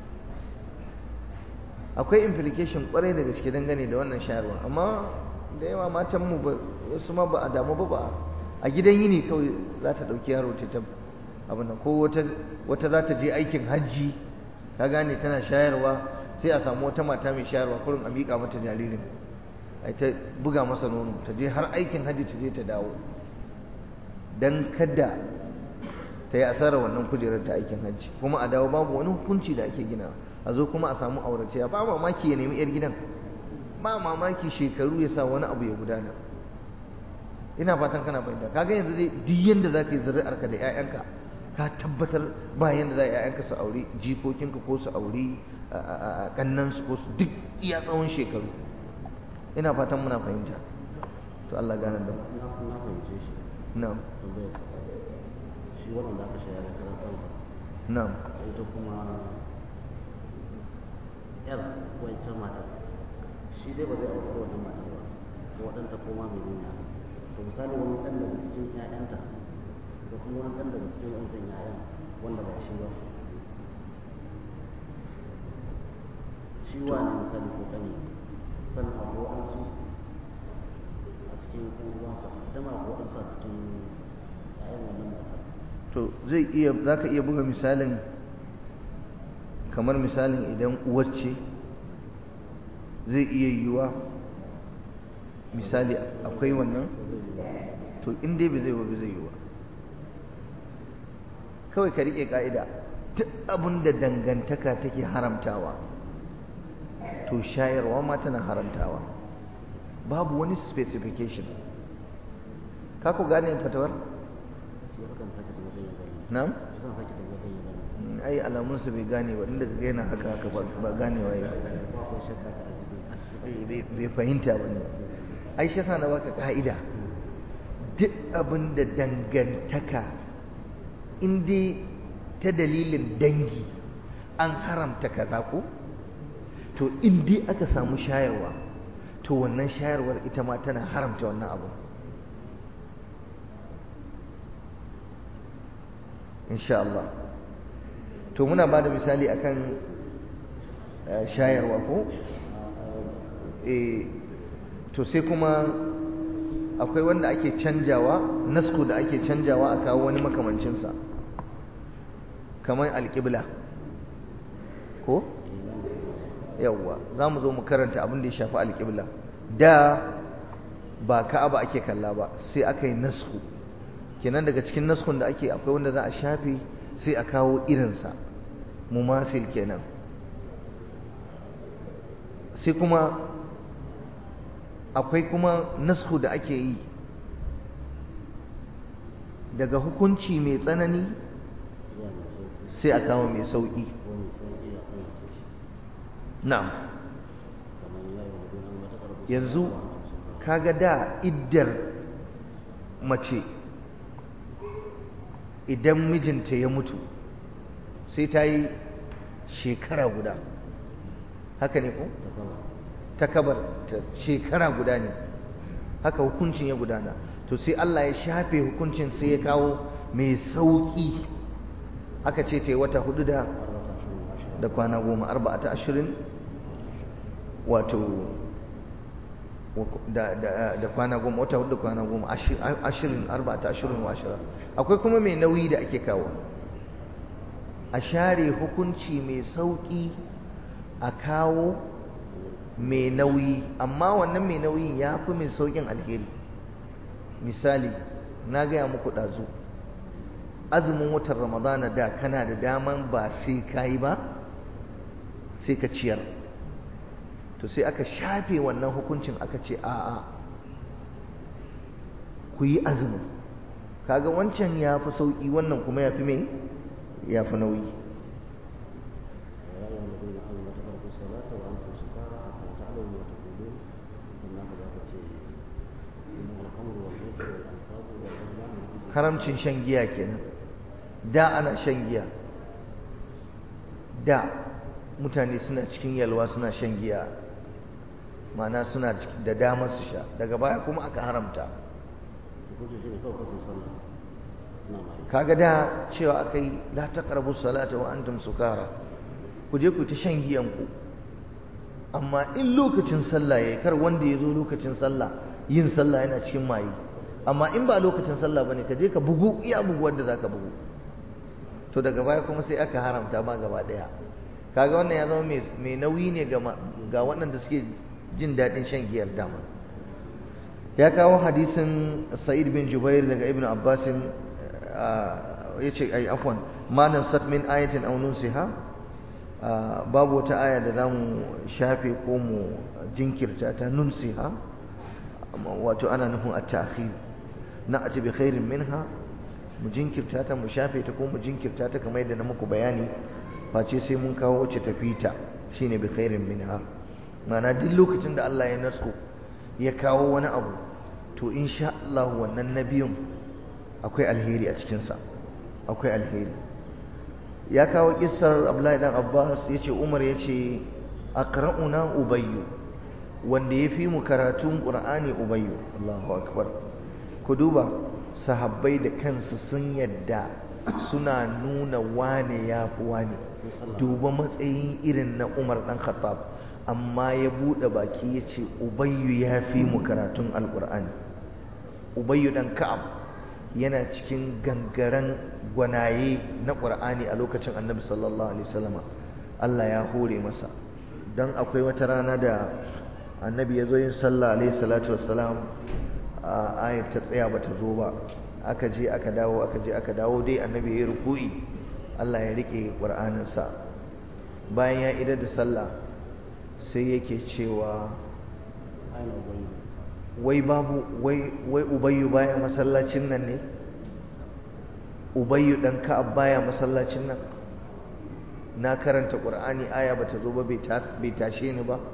Akwai implication kwarai da gaske dangane da wannan shayarwa, amma da yawa matan mu wasu ma ba a damu ba ba a gidan yini kawai za ta dauki yaro ta abin nan, ko wata wata za ta je aikin hajji ka gane tana shayarwa, sai a samu wata mata mai shayarwa kurin a miƙa mata jaririn ai ta buga masa nono, ta je har aikin hajji ta je ta dawo dan kada ta yi asarar wannan kujerar ta aikin hajji, kuma a dawo babu wani hukunci da ake gina, a zo kuma a samu auratiya. Ba mamaki ya nemi yar gidan, ba mamaki shekaru ya sa wani abu ya gudana. Ina fatan kana fahimta. Kaga yanzu dai duk yanda za ka yi zuri'arka da 'ya'yanka ka tabbatar ba yanda za 'ya'yanka su aure jikokinka ko su aure kannansu ko su duk iya tsawon shekaru. Ina fatan muna fahimta. To Allah gane da mu. na fahimce shi. Na'am. Shi wannan da aka shayar da karan kansa. Na'am. Ita kuma yar wancan matar shi dai ba zai aure wannan matar ba, ko waɗanta ko ma mai nuna. To misali wani ɗan daga cikin ƴaƴanta da kuma wani ɗan daga cikin wancan ƴaƴan wanda ba shi ba, shi wa ne misali ko ƙani, sannan abu waɗansu a cikin ɗan uwansa, idan abu waɗansu a cikin ƴaƴan wannan matar. To zai iya za ka iya buga misalin kamar misalin idan uwar ce zai iya yiwuwa misali akwai wannan, to in dai bai zai ba zai yiwuwa. Kawai ka riƙe ƙa'ida, duk abin da dangantaka take haramtawa to shayarwa ma tana haramtawa, babu wani specification. Ka ku gane fatawar? Na'am? Ai alamunsa bai gane ba, inda ka yana haka haka ba ganewa yi, bai fahimta ba ne. Ai shi yasa na baka ka'ida, duk abin da dangantaka in dai ta dalilin dangi an haramta kaza ko, to in dai aka samu shayarwa to wannan shayarwar ita ma tana haramta wannan abu. Insha Allah. To muna ba da misali akan shayarwa ko? Eh, to sai kuma akwai wanda ake canjawa, nasku da ake canjawa a kawo wani makamancinsa, kamar alƙibla ko? Yawwa, za mu zo mu karanta abin da ya shafi alƙibla. Da ba Ka'aba ake kalla ba, sai aka yi nasku. Kenan daga cikin naskun da ake akwai wanda za a shafe sai a kawo irinsa, mumasil kenan. Sai kuma akwai kuma nasku da ake yi daga hukunci mai tsanani sai a kawo mai sauƙi. Na'am. Yanzu kaga da iddar mace idan mijinta ya mutu sai ta yi shekara guda, haka ne ko? Takabar ta shekara guda ne, haka hukuncin ya gudana. To sai Allah ya shafe hukuncin sai ya kawo mai sauƙi, aka ce ta yi wata hudu da da kwana goma, arba'ata ashirin, wato da da da kwana goma, wata hudu da kwana goma, ashirin, arba'ata ashirin wa ashira. Akwai kuma mai nauyi da ake kawo, a share hukunci mai sauƙi a kawo mai nauyi, amma wannan mai nauyin ya fi mai sauƙin alheri. Misali, na gaya muku ɗazu, azumin watan Ramadana da kana da daman ba sai ka yi ba, sai ka ciyar. To sai aka shafe wannan hukuncin aka ce a'a, ku yi azumin, kaga wancan ya fi sauƙi wannan kuma ya fi mai ya fi nauyi haramcin shan giya kenan da ana shan giya da mutane suna cikin yalwa suna shan giya ma'ana suna da damar su sha daga baya kuma aka haramta kaga da cewa akai la taqrabu salata wa antum sukara ku je ku ta shan giyan ku amma in lokacin sallah yayi kar wanda ya zo lokacin sallah yin sallah yana cikin maye amma in ba lokacin sallah bane ka je ka bugu iya bugu wanda zaka bugu to daga baya kuma sai aka haramta ma gaba daya kaga wannan ya zama mai nauyi ne ga ga waɗanda suke jin daɗin shan giyar dama ya kawo hadisin Sa'id bin Jubair daga Ibn Abbas yace ai afwan ma nansakh min ayatin aw nunsiha babu wata aya da zamu shafe ko mu jinkirta ta nunsiha wato ana nufin at-ta'khir na'ati bi khairin minha mu jinkirta ta mu shafe ta ko mu jinkirta ta kamar yadda na muku bayani face sai mun kawo wacce tafi ta shine bi khairin minha ma'ana duk lokacin da Allah ya nasko ya kawo wani abu to insha Allah wannan nabiyun akwai alheri a cikin sa akwai alheri ya kawo kissar Abdullahi dan Abbas yace Umar yace aqra'una ubayyu wanda yafi mu karatun Qur'ani ubayyu Allahu akbar ku duba sahabbai da kansu sun yadda suna nuna wane yafi wane duba matsayin irin na Umar dan Khattab amma ya bude baki yace ubayyu yafi mu karatun alqur'ani ubayyu dan Ka'ab yana cikin gangaren gwanaye na Qur'ani a lokacin Annabi sallallahu alaihi wasallam Allah ya hore masa dan akwai wata rana da Annabi ya zo yin sallah alaihi salatu wassalam ayat ta tsaya bata zo ba aka je aka dawo aka je aka dawo dai Annabi ya ruku'i Allah ya rike Qur'anin sa bayan ya idar da sallah sai yake cewa wai babu wai wai ubayyu baya masallacin nan ne ubayyu dan Ka'ab baya masallacin nan na karanta Qur'ani aya bata zo ba bai tashe ni ba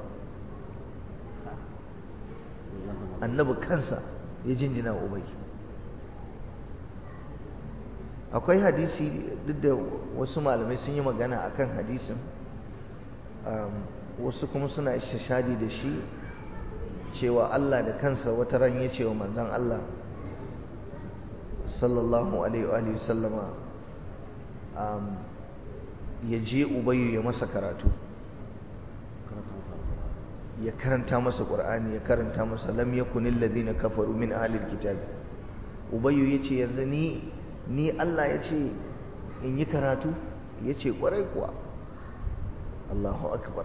annabi kansa ya jinjina ubayyu akwai hadisi duk da wasu malamai sun yi magana akan hadisin wasu kuma suna istishadi da shi cewa Allah da kansa wata ran ya ce wa manzon Allah sallallahu alaihi wa sallama ya je ubayyu ya masa karatu ya karanta masa Qur'ani ya karanta masa lam yakunil ladina kafaru min ahlil kitab ubayyu yace yanzu ni ni Allah yace in yi karatu yace kwarai kuwa Allahu akbar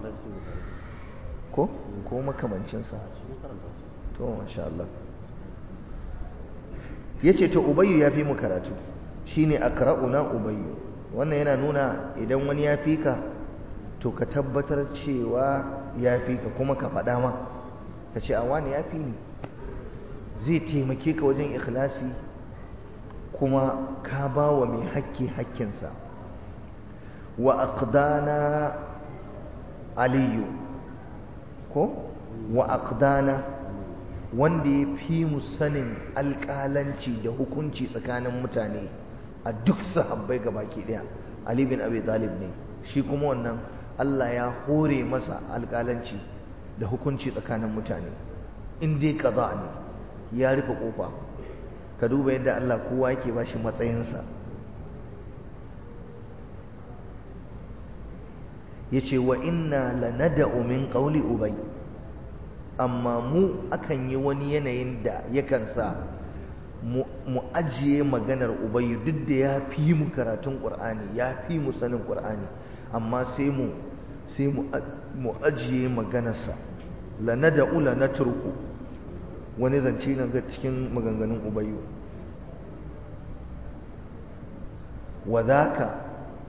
ko ko makamancin sa to masha Allah yace to ubayyu yafi mu karatu shine aqra'una ubayyu wannan yana nuna idan wani ya fika to ka tabbatar cewa ya fi ka kuma ka faɗa ma ka ce a wani ya fi ni zai taimake ka wajen ikhlasi kuma ka ba wa mai haƙƙi haƙƙinsa wa aqdana aliyu ko wa aqdana wanda ya fi mu sanin alƙalanci da hukunci tsakanin mutane a duk sahabbai gabaki ɗaya Ali bin Abi Talib ne shi kuma wannan Allah ya hore masa alƙalanci da hukunci tsakanin mutane in dai kaza ne ya rufe kofa ka duba yadda Allah kowa yake bashi matsayinsa yace wa inna lanada'u min qawli ubay amma mu akan yi wani yanayin da yakan sa mu ajiye maganar ubay duk da ya fi mu karatun qur'ani ya fi mu sanin qur'ani amma sai mu sai mu ajiye maganarsa lanada'u lanatruku wani zance na ga cikin maganganun ubayyu wadhaka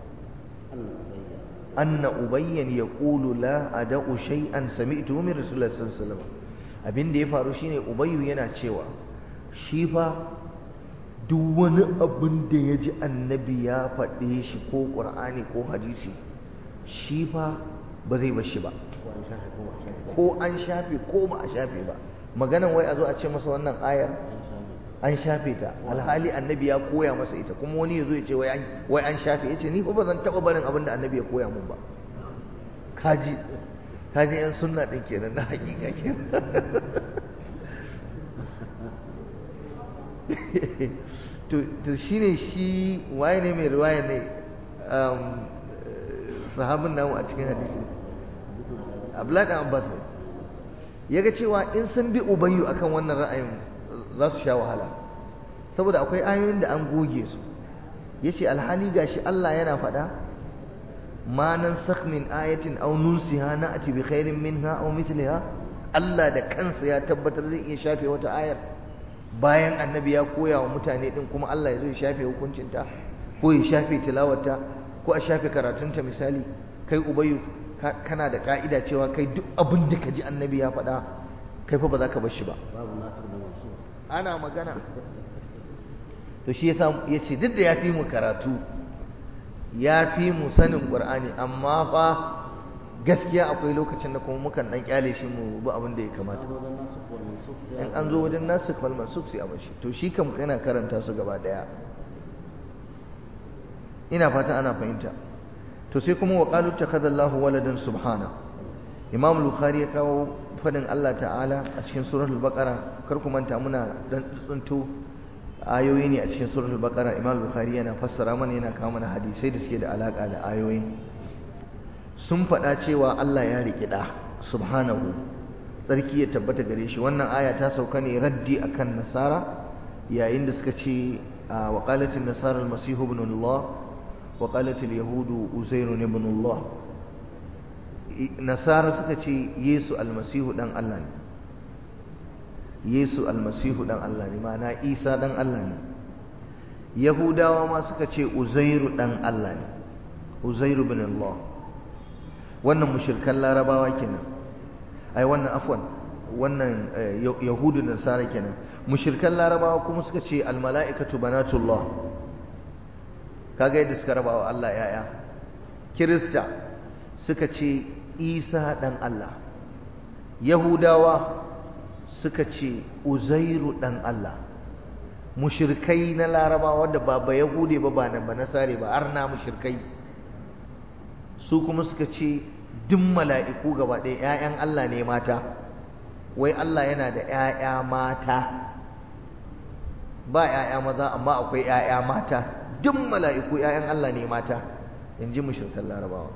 anna ubayyan yaqulu la ada'u shay'an sami'tuhu min rasulillahi sallallahu alaihi wasallam abinda ya faru shine ubayyu yana cewa shi fa duk wani abin da ya ji annabi ya faɗe shi ko ƙur'ani ko hadisi shi fa ba zai bar shi ba, ko an shafe ko ba a shafe ba. maganan wai a zo a ce masa wannan ayar an shafe ta, alhali annabi ya koya masa ita, kuma wani ya zo ya ce wai an shafe, ya ce ni fa ba zan taɓa barin abin da annabi ya koya mun ba. kaji kaji yan sunna ɗin kenan na hakika kenan. to shine shi waye ne mai riwaya ne sahabin namu a cikin hadisi Abdullahi dan Abbas ne yaga cewa in sun bi ubayyu akan wannan ra'ayin za su sha wahala, saboda akwai ayoyin da an goge su. yace alhali gashi Allah yana faɗa ma nansakh min ayatin aw nunsiha na'ti bi khairin minha aw mithliha. Allah da kansa ya tabbatar zai iya shafe wata ayar bayan annabi ya koya wa mutane din, kuma Allah ya zo ya shafe hukuncinta ko ya shafe tilawarta ko a shafe karatunta. misali kai ubayyu kana da ka'ida cewa kai duk abin da ka ji annabi ya faɗa kai fa ba za ka bar shi ba, babu nasir da mansur ana magana. to shi yasa yace duk da ya fi mu karatu ya fi mu sanin Qur'ani, amma fa gaskiya akwai lokacin da kuma mukan dan kyale shi mu bi abin da ya kamata. in an zo wajen nasikh wal mansukh sai a bashi. to shi kam kana karanta su gaba daya, ina fata ana fahimta. to sai kuma wa qalu takhadallahu waladan subhana. Imam Bukhari ya kawo fadin Allah ta'ala a cikin suratul baqara. kar ku manta muna dan tsunto ayoyi ne a cikin suratul baqara. Imam Bukhari yana fassara mana, yana kawo mana hadisai da suke da alaka da ayoyi. sun faɗa cewa Allah ya riƙe ɗa subhanahu, tsarki ya tabbata gare shi. wannan aya ta sauka ne raddi akan nasara yayin da suka ce wa qalatin nasara al-masihu ibn Allah wa qalatil yahudu uzairu ibn Allah. nasara suka ce Yesu almasihu dan Allah ne, Yesu almasihu dan Allah ne, ma'ana Isa dan Allah ne. Yahudawa ma suka ce Uzairu dan Allah ne, Uzairu ibn Allah. wannan mushrikan larabawa kenan, ai wannan afwan wannan yahudu da nasara kenan. mushrikan larabawa kuma suka ce almala'ikatu banatullah, kaga yadda suka rabawa Allah yaya. kirista suka ce Isa dan Allah, Yahudawa suka ce Uzairu dan Allah. mushrikai na larabawa wanda ba ba yahude ba ba na ba nasare ba, arna mushrikai su kuma suka ce duk mala'iku gaba ɗaya ‘ya'yan Allah ne mata, wai Allah yana da ‘ya'ya mata, ba ‘ya'ya maza amma akwai ‘ya'ya mata, duk mala'iku ‘ya'yan Allah ne mata, in ji mushrikan larabawa.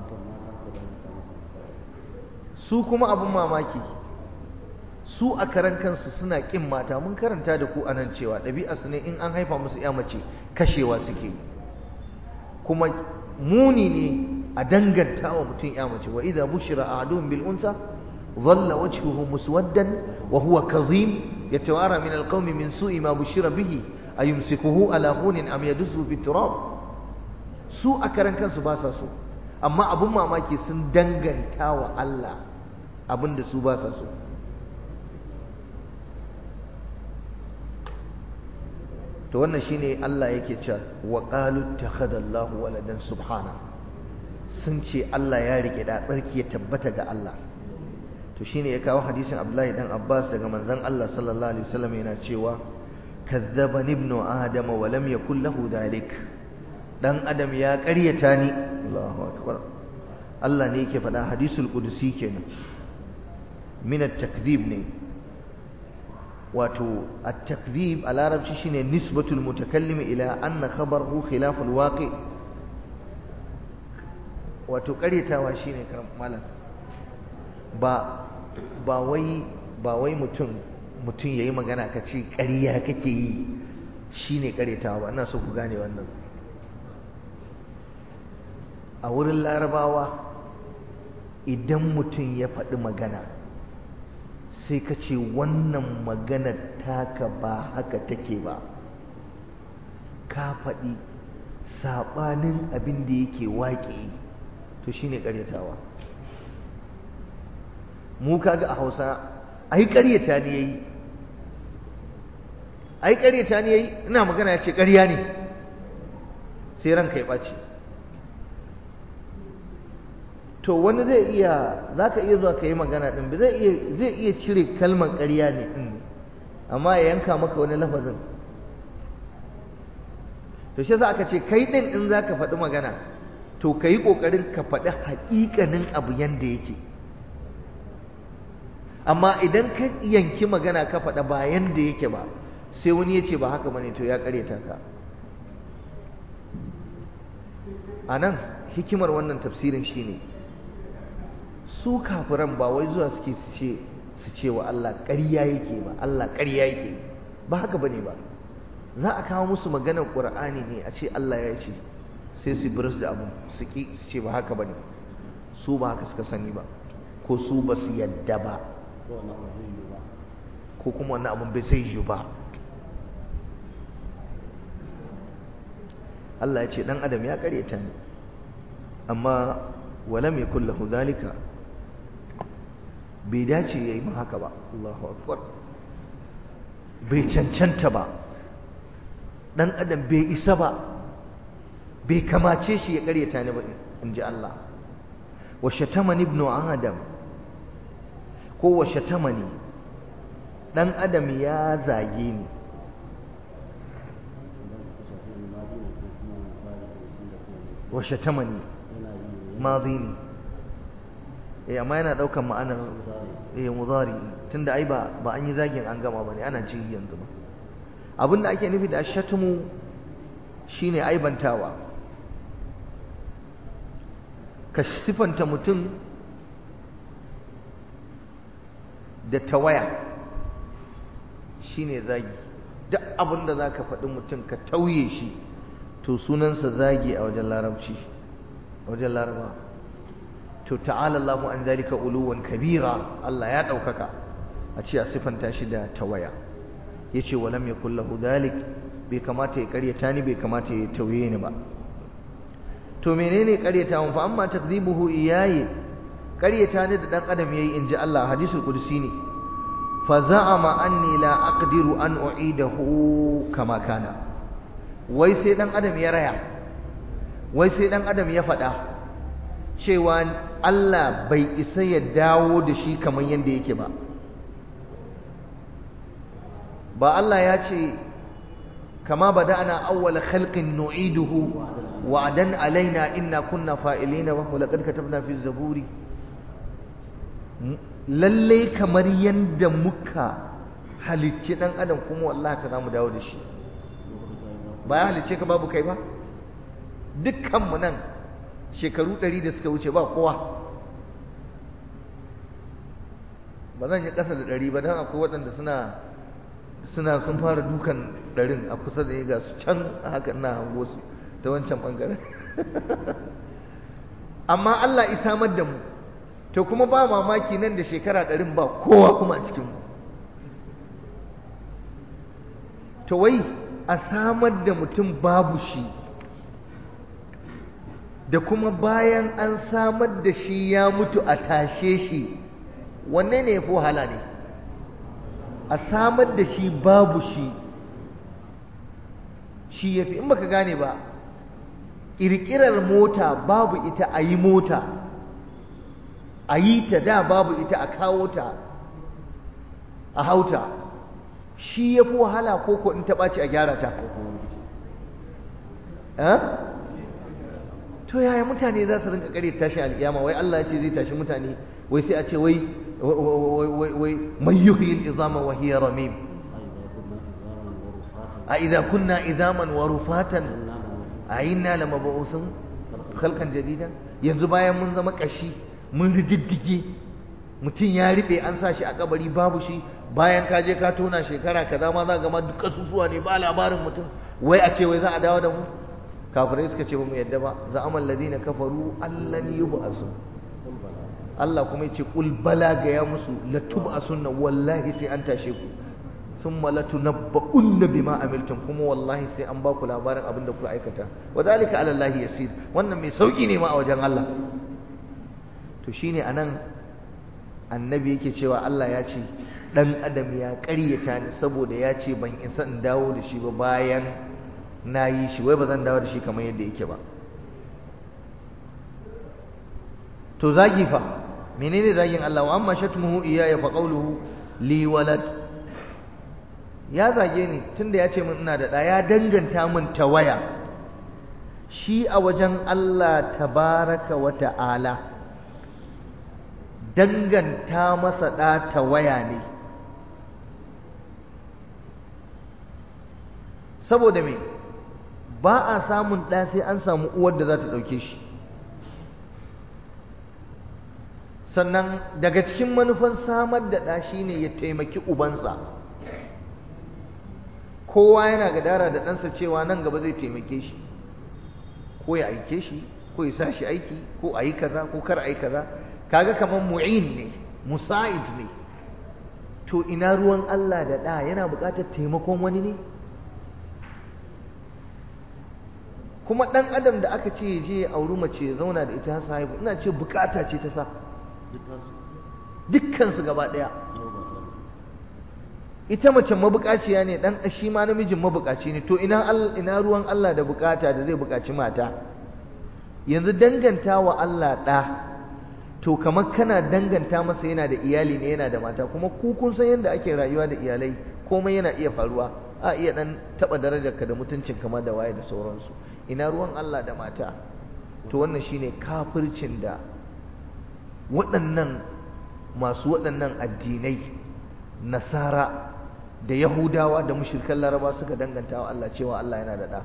su kuma abin mamaki, su a karan kansu suna ƙin mata. mun karanta da ku anan cewa ɗabi'arsu ne in an haifa musu ‘ya mace kashewa suke, kuma muni ne a danganta wa mutum ya mace. wa idza bushira ahaduhum bil unsa dhalla wajhuhu muswaddan wa huwa kazim yatawara min al qawmi min su'i ma bushira bihi ayumsikuhu ala hunin am yadussu fi turab. su a karan kansu ba sa so, amma abun mamaki sun danganta wa Allah abinda su ba sa so. to wannan shine Allah yake cewa wa qalu takhadallahu waladan subhana. sun ce Allah ya rike da, tsarki ya tabbata ga Allah. to shine ya kawo hadisin Abdullahi dan Abbas daga manzon Allah sallallahu alaihi wasallam yana cewa kadzabani ibnu adama wa lam yakul lahu dalik. dan adam ya ƙaryata ni. Allahu akbar. Allah ne yake faɗa, hadisul qudsi kenan, min at-takdhib ne. wato at-takdhib a larabci shine nisbatul mutakallim ila anna khabaruhu khilaf al-waqi'. wato ƙaryatawa shine malam, ba ba wai ba wai mutum mutum yayi magana ka ce ƙarya kake yi shine ƙaryatawa ba. ina so ku gane wannan. a wurin larabawa idan mutum ya faɗi magana sai ka ce wannan magana taka ba haka take ba, ka faɗi saɓanin abin da yake waƙe, to shine ƙaryatawa. mu kaga a Hausa ai ƙaryata ne yayi, ai ƙaryata ne yayi ina magana ya ce ƙarya ne sai ranka ya ɓaci to wani zai iya za ka iya zuwa ka yi magana ɗin zai iya zai iya cire kalmar ƙarya ne ɗin amma ya yanka maka wani lafazin to shi yasa aka ce kai ɗin in za ka faɗi magana to ka yi ƙoƙarin ka faɗi haƙiƙanin abu yanda yake amma idan ka yanki magana ka faɗa ba yanda yake ba sai wani ya ce ba haka bane to ya ƙaryata ka a nan hikimar wannan tafsirin shine su kafiran ba wai zuwa suke su ce su ce wa Allah ƙarya yake ba Allah ƙarya yake ba haka bane ba za a kawo musu maganar Qur'ani ne a ce Allah ya ce sai su birs da abu su ki su ce ba haka bane su ba haka suka sani ba ko su ba su yadda ba ko kuma wannan abun bai sai yi ba Allah ya ce dan adam ya karyata ni amma walam yakul lahu zalika bai dace yayi ma haka ba Allahu akbar bai cancanta ba dan adam bai isa ba bai kamace shi ya karyata ni ba inji Allah wa shatamani ibnu adam ko wa shatamani dan adam ya zage ni wa shatamani madini eh amma yana daukan ma'anar eh mudari tunda ai ba ba an yi zagin an gama bane ana ci yanzu ba abinda ake nufi da shatumu shine aibantawa ka sifanta mutum da tawaya shine zagi duk abinda zaka faɗi mutum ka tauye shi to sunansa zagi a wajen larabci a wajen laraba to ta'ala Allahu an zalika uluwan kabira Allah ya daukaka a ce a sifanta shi da tawaya yace walam yakul lahu dhalik bai kamata ya karyata ni bai kamata ya tauye ni ba to menene karyata mun fa amma takdhibuhu iyayi karyata ni da dan adam yayi inji Allah hadisul qudsi ne fa za'ama anni la aqdiru an u'idahu kama kana wai sai dan adam ya raya wai sai dan adam ya faɗa cewa Allah bai isa ya dawo da shi kamar yadda yake ba ba Allah ya ce kama bada'ana awwala khalqin nu'iduhu wa'dan alaina inna kunna fa'ilina wa laqad katabna fi zaburi lalle kamar yanda muka halicci dan adam kuma wallahi ka zamu dawo da shi ba ya halicce ka babu kai ba dukkanmu nan shekaru ɗari da suka wuce ba kowa ba zan yi ƙasa da ɗari ba don akwai waɗanda suna suna sun fara dukan ɗarin a kusa da ya ga su can haka ina hango su ta wancan ɓangaren amma Allah ya samar da mu to kuma ba mamaki nan da shekara ɗarin ba kowa kuma a cikinmu to wai a samar da mutum babu shi da kuma bayan an samar da shi ya mutu a tashe shi wanne ne ya fi wahala ne a samar da shi babu shi shi ya fi in baka gane ba ƙirƙirar mota babu ita a yi mota a yi ta da babu ita a kawo ta a hauta shi ya fi wahala ko ko in ta ɓaci a gyara ta to yaya mutane za su rinka kare tashi alƙiyama wai Allah ya ce zai tashi mutane wai sai a ce wai wai wai man yuhyi al-izama wa hiya ramim a idza kunna izaman wa rufatan a inna lamab'usun khalqan jadida yanzu bayan mun zama kashi mun rididdige mutum ya riɓe an sa shi a kabari babu shi bayan ka je ka tona shekara kaza ma za ga ma duk kasusuwa ne ba labarin mutum wai a ce wai za a dawo da mu kafirai suka ce ba mu yadda ba za amal ladina kafaru allan yub'asu Allah kuma yace qul bala ga ya musu la tub'asunna wallahi sai an tashe ku thumma la tunabba'unna bima amiltum kuma wallahi sai an ba ku labarin abin da kuka aikata wa zalika ala Allah yasir wannan mai sauki ne ma a wajen Allah to shine anan annabi yake cewa Allah ya ce dan adam ya ƙaryata ni saboda ya ce ban isa in dawo da shi ba bayan na yi shi, wai ba zan dawo da shi kamar yadda yake ba. to zagi fa menene zagin Allah? wa amma shatmuhu iyaya fa qawluhu li walad, ya zage ni tunda ya ce min ina da ɗa, ya danganta min tawaya. shi a wajen Allah tabaraka wa ta'ala danganta masa ɗa tawaya ne. saboda me? ba a samun ɗa sai an samu uwar da za ta ɗauke shi. sannan daga cikin manufan samar da ɗa shine ya taimaki ubansa. kowa yana gadara da ɗansa cewa nan gaba zai taimake shi, ko ya aike shi, ko ya sa shi aiki, ko a yi kaza ko kar a yi kaza. kaga kamar mu'in ne, musa'id ne. to ina ruwan Allah da ɗa? yana buƙatar taimakon wani ne? kuma ɗan adam da aka ce ya je ya auri mace ya zauna da ita hasa haihu, ina ce buƙata ce ta sa dukkansu gaba ɗaya. ita mace mabukaciya ne, dan shi ma namijin mabukaci ne. to ina ina ruwan Allah da bukata da zai bukaci mata? yanzu danganta wa Allah ɗa, to kamar kana danganta masa yana da iyali ne, yana da mata. kuma ku kun san yadda ake rayuwa da iyalai, komai yana iya faruwa, a iya dan taba darajarka da mutuncin kama da waye da sauransu. ina ruwan Allah da mata? to wannan shine kafircin da waɗannan masu waɗannan addinai, nasara da yahudawa da mushrikan laraba suka danganta wa Allah cewa Allah yana da ɗa.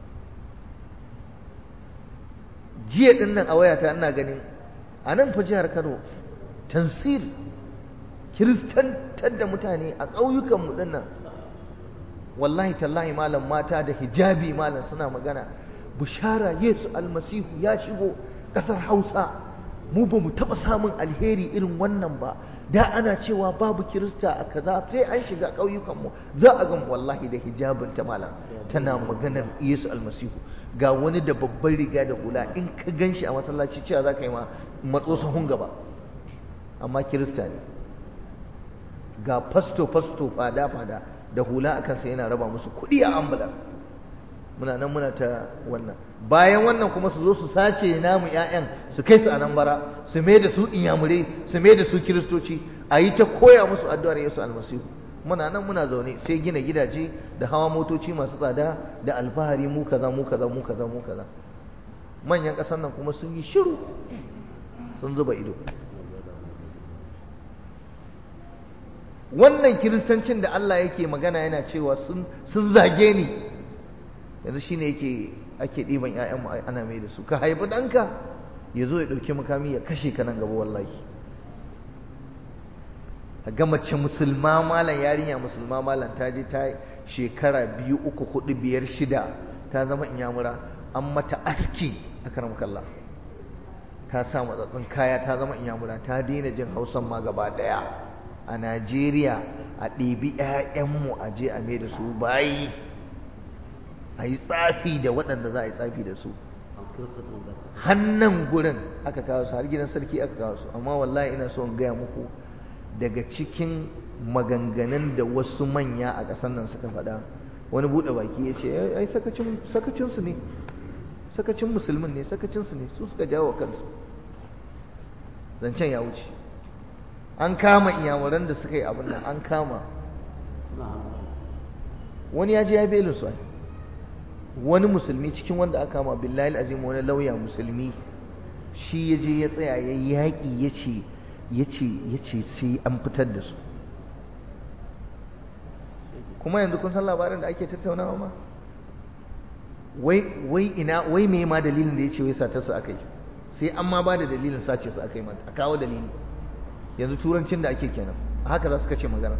jiya ɗin nan a wayata ina ganin a nan fa jihar Kano tansir kiristantar da mutane a ƙauyukanmu ɗin nan, wallahi tallahi malam, mata da hijabi malam suna magana bishara Yesu almasihu ya shigo ƙasar Hausa. mu ba mu taɓa samun alheri irin wannan ba, da ana cewa babu kirista a kaza, sai an shiga ƙauyukanmu za a gan wallahi da hijabin ta malam tana maganar Yesu almasihu. ga wani da babban riga da hula, in ka gan shi a masallaci cewa za ka yi ma matso sahun gaba, amma kirista ne. ga fasto fasto fada fada da hula a kansa yana raba musu kuɗi a ambulan. muna nan muna ta wannan. bayan wannan kuma su zo su sace namu ƴaƴan su kai su a nan bara, su mai da su inyamurai, su mai da su kiristoci, a yi ta koya musu addu'ar Yesu almasihu. muna nan muna zaune sai gina gidaje da hawa motoci masu tsada da alfahari, mu kaza mu kaza mu kaza mu kaza. manyan ƙasar nan kuma sun yi shiru, sun zuba ido. wannan kiristancin da Allah yake magana yana cewa sun sun zage ni, yanzu shine yake ake ɗiban ƴaƴanmu ana mai da su. ka haifi ɗanka ya zo ya ɗauki makami ya kashe ka nan gaba wallahi. a ga mace musulma malam, yarinya musulma malam, ta je ta shekara biyu uku hudu biyar shida ta zama inyamura, an mata aski a karam kallah, ta sa matsatsin kaya ta zama inyamura, ta daina jin hausan ma gaba ɗaya. a Najeriya a ɗebi ƴaƴanmu a je a mai da su bayi, a yi tsafi da waɗanda za a yi tsafi da su. hannan gurin aka kawo su, har gidan sarki aka kawo su. amma wallahi ina so in gaya muku, daga cikin maganganun da wasu manya a ƙasar nan suka faɗa, wani buɗe baki ya ce ai sakacinsu ne, sakacin musulmin ne, sakacinsu ne, su suka jawo kansu. zancen ya wuce. an kama iyamuran da suka yi abin nan, an kama wani ya je ya belin su. wani musulmi cikin wanda aka kama, billahi azim, wani lauya musulmi shi ya je ya tsaya ya yaƙi, ya ce ya ce ya ce sai an fitar da su. kuma yanzu kun san labarin da ake tattaunawa ma, wai wai ina wai me ma dalilin da ya ce wai satar su aka yi, sai an ma ba da dalilin sace su aka yi mata, a kawo dalili. yanzu turancin da ake kenan, haka za su kace magana.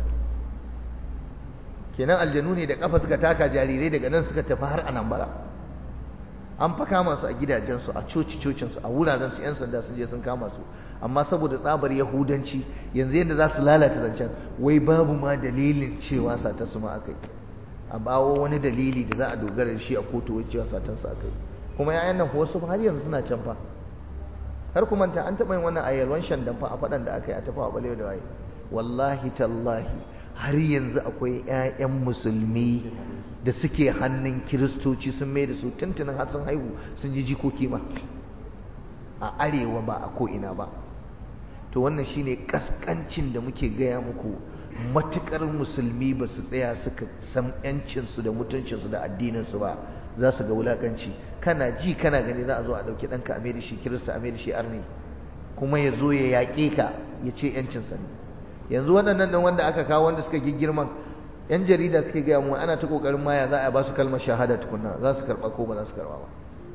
kenan aljanu ne da kafa suka taka jarirai daga nan suka tafi har Anambra. an fa kama su a gidajensu, a coci cocinsu, a wuraren su yan sanda sun je sun kama su. amma saboda tsabar yahudanci yanzu yadda za su lalata zancen, wai babu ma dalilin cewa satar su ma aka yi, a bawo wani dalili da za a dogara da shi a kotu wai cewa satar su aka yi. kuma ya'yan nan wasu har yanzu suna can fa. har ku manta an taɓa yin wannan a Yalwan Shandan fa, a faɗan da aka yi a tafi a Balewa da waye, wallahi tallahi har yanzu akwai 'ya'yan musulmi da suke hannun kiristoci sun mai da su tuntunin har sun haihu sun ji jikoki ma a arewa ba a ko'ina ba. To wannan shine kaskancin da muke gaya muku, matukar musulmi ba su tsaya suka san yancinsu da mutuncinsu da addininsu ba za su ga wulakanci. Kana ji kana gani za a zo a ɗauki ɗanka a mai da shi kirista, a mai da shi arni, kuma ya zo ya yaƙe ka ya ce yancinsa ne. Yanzu waɗannan ɗan wanda aka kawo wanda suka girman yan jarida suke gaya mu ana ta ƙoƙarin maya za a ba su kalmar shahada tukunna, za su karɓa ko ba za su karɓa ba.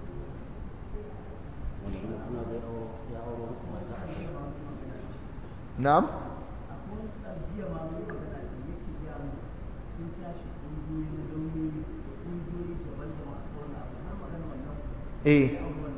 Na'am? Eh.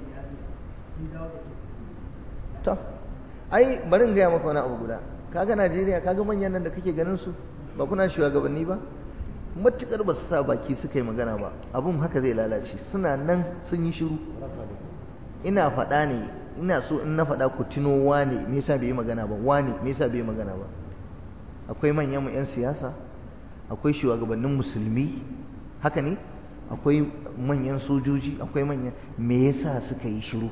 To, ai bari in gaya maka wani abu guda. Kaga Najeriya, kaga manyan nan da kake ganin su, ba kuna shugabanni ba? Matukar ba su sa baki suka yi magana ba, abun haka zai lalace. Suna nan sun yi shiru. Ina faɗa ne, ina so in na faɗa ku tuno wane me yasa bai yi magana ba, wane me yasa bai yi magana ba. Akwai manyan mu 'yan siyasa, akwai shugabannin musulmi, haka ne? Akwai manyan sojoji, akwai manyan, me yasa suka yi shiru?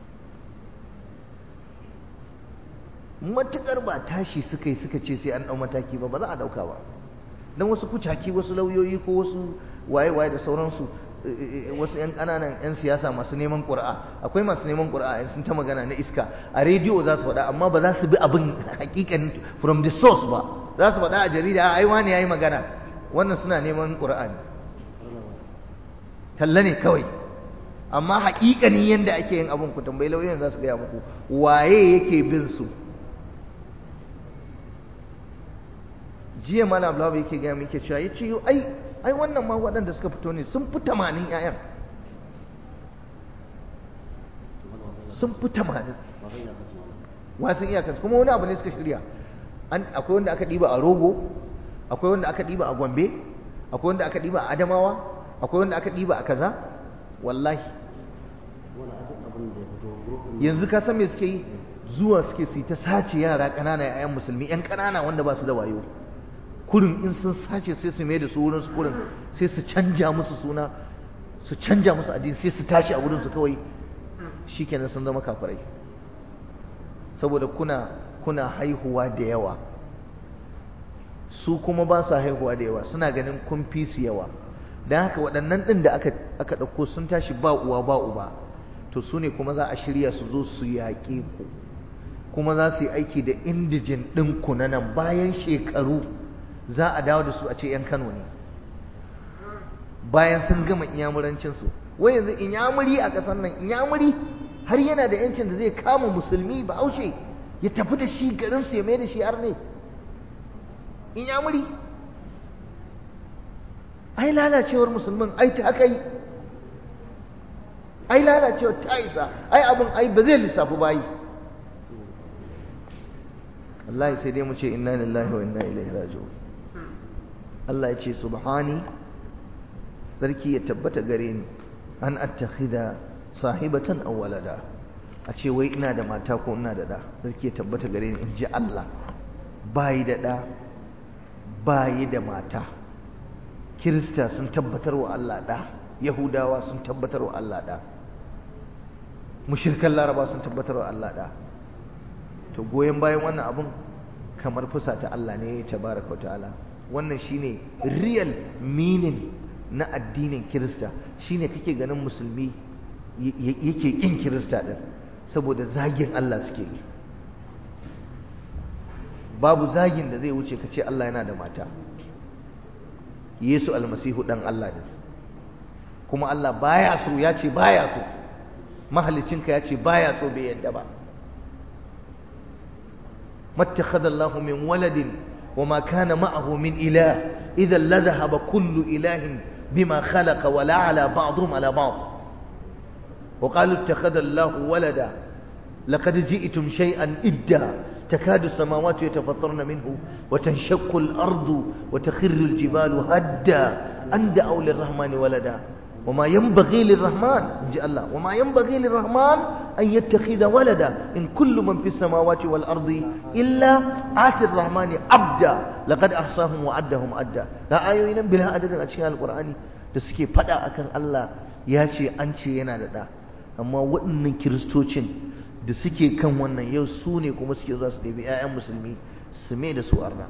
Matukar ba tashi suka yi suka ce sai an ɗau mataki ba, ba za a ɗauka ba. Don wasu kucaki, wasu lauyoyi ko wasu waye-waye da sauransu, wasu 'yan ƙananan 'yan siyasa masu neman ƙuri'a, akwai masu neman ƙuri'a in sun ta magana na iska a rediyo za su faɗa, amma ba za su bi abin hakikan from the source ba. Za su faɗa a jarida, ai wani ya yi magana, wannan suna neman ƙuri'a ne, talla ne kawai. Amma hakikanin yadda ake yin abin ku tambayi lauyoyin za su gaya muku waye yake bin su. Jiya malam Abdullahi yake gaya muke cewa ya ce ai ai wannan ma waɗanda suka fito ne sun fi tamanin ƴaƴan, sun fi tamanin wasan iyakansu, kuma wani abu ne suka shirya. Akwai wanda aka ɗiba a Rogo, akwai wanda aka ɗiba a Gombe, akwai wanda aka ɗiba a Adamawa, akwai wanda aka ɗiba a kaza. Wallahi yanzu ka san me suke yi? Zuwa suke su ta sace yara ƙanana, ƴaƴan musulmi, ƴan ƙanana wanda ba su da wayo. Kurin in sun sace sai su mai da su wurin su, kurin sai su canja musu suna, su canja musu addini, sai su tashi a wurin su kawai, shikenan sun zama kafirai. Saboda kuna kuna haihuwa da yawa, su kuma ba su haihuwa da yawa, suna ganin kun fi su yawa. Don haka waɗannan ɗin da aka aka ɗauko sun tashi ba uwa ba uba, to su ne kuma za a shirya su zo su yaƙe ku, kuma za su yi aiki da indijin ɗinku na nan. Bayan shekaru za a dawo da su a ce 'yan Kano ne, bayan sun gama inyamurancinsu. Wai yanzu inyamuri a ƙasar nan, inyamuri har yana da 'yancin da zai kama musulmi Bahaushe ya tafi da shi garinsu ya mai da shi arne. Inyamuri, ai lalacewar musulmin ai ta kai, ai lalacewar ta isa, ai abin ai ba zai lissafi bayi. Allah sai dai mu ce inna lillahi wa inna ilaihi raji'un. Allah ya ce subhani, sarki ya tabbata gare ni, an attakhidha sahibatan aw walada, a ce wai ina da mata ko ina da da. Sarki ya tabbata gare ni, in ji Allah, bayi da da, bayi da mata. Kirista sun tabbatar wa Allah da, Yahudawa sun tabbatar wa Allah da, mushrikan Laraba sun tabbatar wa Allah da. To goyen bayan wannan abun kamar fusata Allah ne tabaraka wa ta'ala. Wannan shine real meaning na addinin Kirista. Shine kake ganin musulmi yake kin Kirista din, saboda zagin Allah suke yi. Babu zagin da zai wuce ka ce Allah yana da mata. Yesu almasihu dan Allah ne, kuma Allah baya so, ya ce baya so. Mahaliccinka ya ce baya so, bai yadda ba. mattakhadha Allahu min waladin wama kana ma'ahu min ilah idhan la dhahaba kullu ilahin bima khalaqa wa la ala ba'dhum ala ba'd wa qalu ittakhadha Allahu walada laqad ji'tum shay'an idda تكاد السماوات يتفطرن منه وتنشق الأرض وتخر الجبال هدا أن دعوا للرحمن ولدا wama yanbaghi lirrahman inji Allah wama yanbaghi lirrahman an yattakhidha walada in kullu man fis samawati wal ardi illa ati arrahmani abda laqad ahsahum wa addahum adda da ayoyi nan bila adadin a cikin alqur'ani da suke fada akan Allah ya ce an ce yana da da amma waɗannan kiristocin da suke kan wannan yau su ne kuma suke za su ɗebi 'ya'yan musulmi su mai da su arna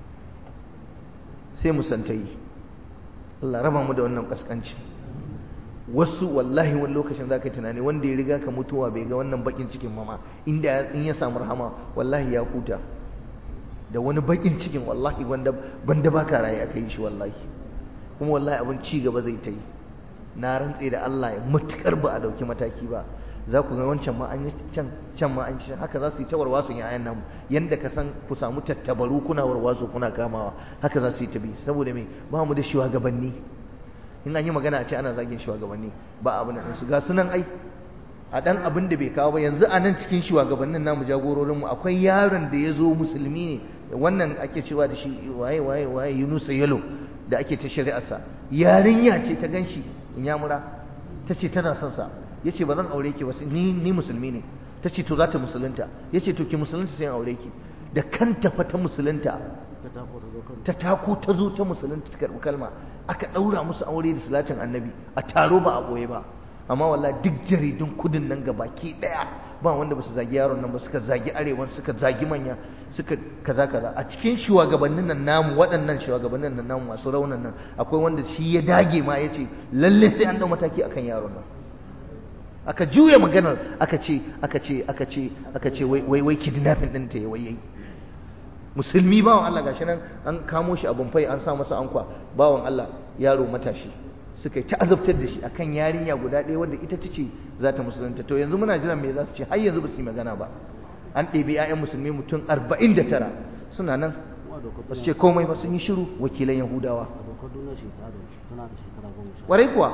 sai mu santayi Allah raba mu da wannan kaskanci wasu wallahi wani lokacin za ka yi tunani wanda ya riga ka mutuwa bai ga wannan bakin cikin mama inda in ya samu rahama wallahi ya huta da wani bakin cikin wallahi wanda banda baka raye aka yi shi wallahi kuma wallahi abin ci gaba zai ta yi na rantse da Allah ya mutukar ba a dauki mataki ba za ku ga wancan ma an yi can can ma an yi haka za su yi ta warwasu yayan namu yanda ka san ku samu tattabaru kuna warwasu kuna kamawa haka za su yi ta bi saboda me ba mu da shugabanni in an yi magana a ce ana zagin shugabanni ba abin nan su ga sunan ai a dan abin da bai kawo ba yanzu a nan cikin shugabannin namu jagororin mu akwai yaron da ya zo musulmi ne wannan ake cewa da shi waye waye waye Yunusa Yalo da ake ta shari'arsa yarinya ce ta ganshi in ya mura ta ce tana son sa ya ce ba zan aure ki ba ni ni musulmi ne ta ce to za ta musulunta ya ce to ki musulunta sai aure ki da kanta fa ta musulunta ta tako ta zo ta musulunta ta karɓi kalma aka ɗaura musu aure da salatin annabi a taro ba a ɓoye ba amma wallahi duk jaridun kudin nan ga baki ɗaya ba wanda ba su zagi yaron nan ba suka zagi arewan suka zagi manya suka kaza kaza a cikin shugabannin nan namu waɗannan shugabannin nan namu masu raunan nan akwai wanda shi ya dage ma ya ce lalle sai an ɗau mataki akan yaron nan aka juya maganar aka ce aka ce aka ce aka ce wai wai kidnapping din ta wai yayi musulmi bawan Allah gashi nan an kamo shi a Bamfai an sa masa ankwa bawan Allah yaro matashi suka yi ta azabtar da shi akan yarinya guda ɗaya wanda ita tace za ta musulunta to yanzu muna jiran me za su ce har yanzu ba su yi magana ba an ɗebi 'ya'yan musulmi mutum arba'in da tara suna nan ba su ce komai ba sun yi shiru wakilan Yahudawa warai kuwa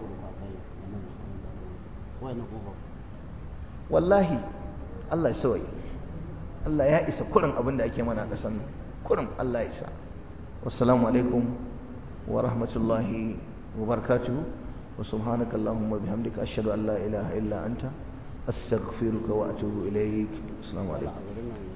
wallahi Allah ya sauye Allah ya isa kurin abin da ake mana a ƙasar nan kurin Allah ya isa wassalamu alaikum wa rahmatullahi wa barakatuhu wa subhanaka allahumma bihamdika ashhadu an la ilaha illa anta astaghfiruka wa atubu ilaik assalamu alaikum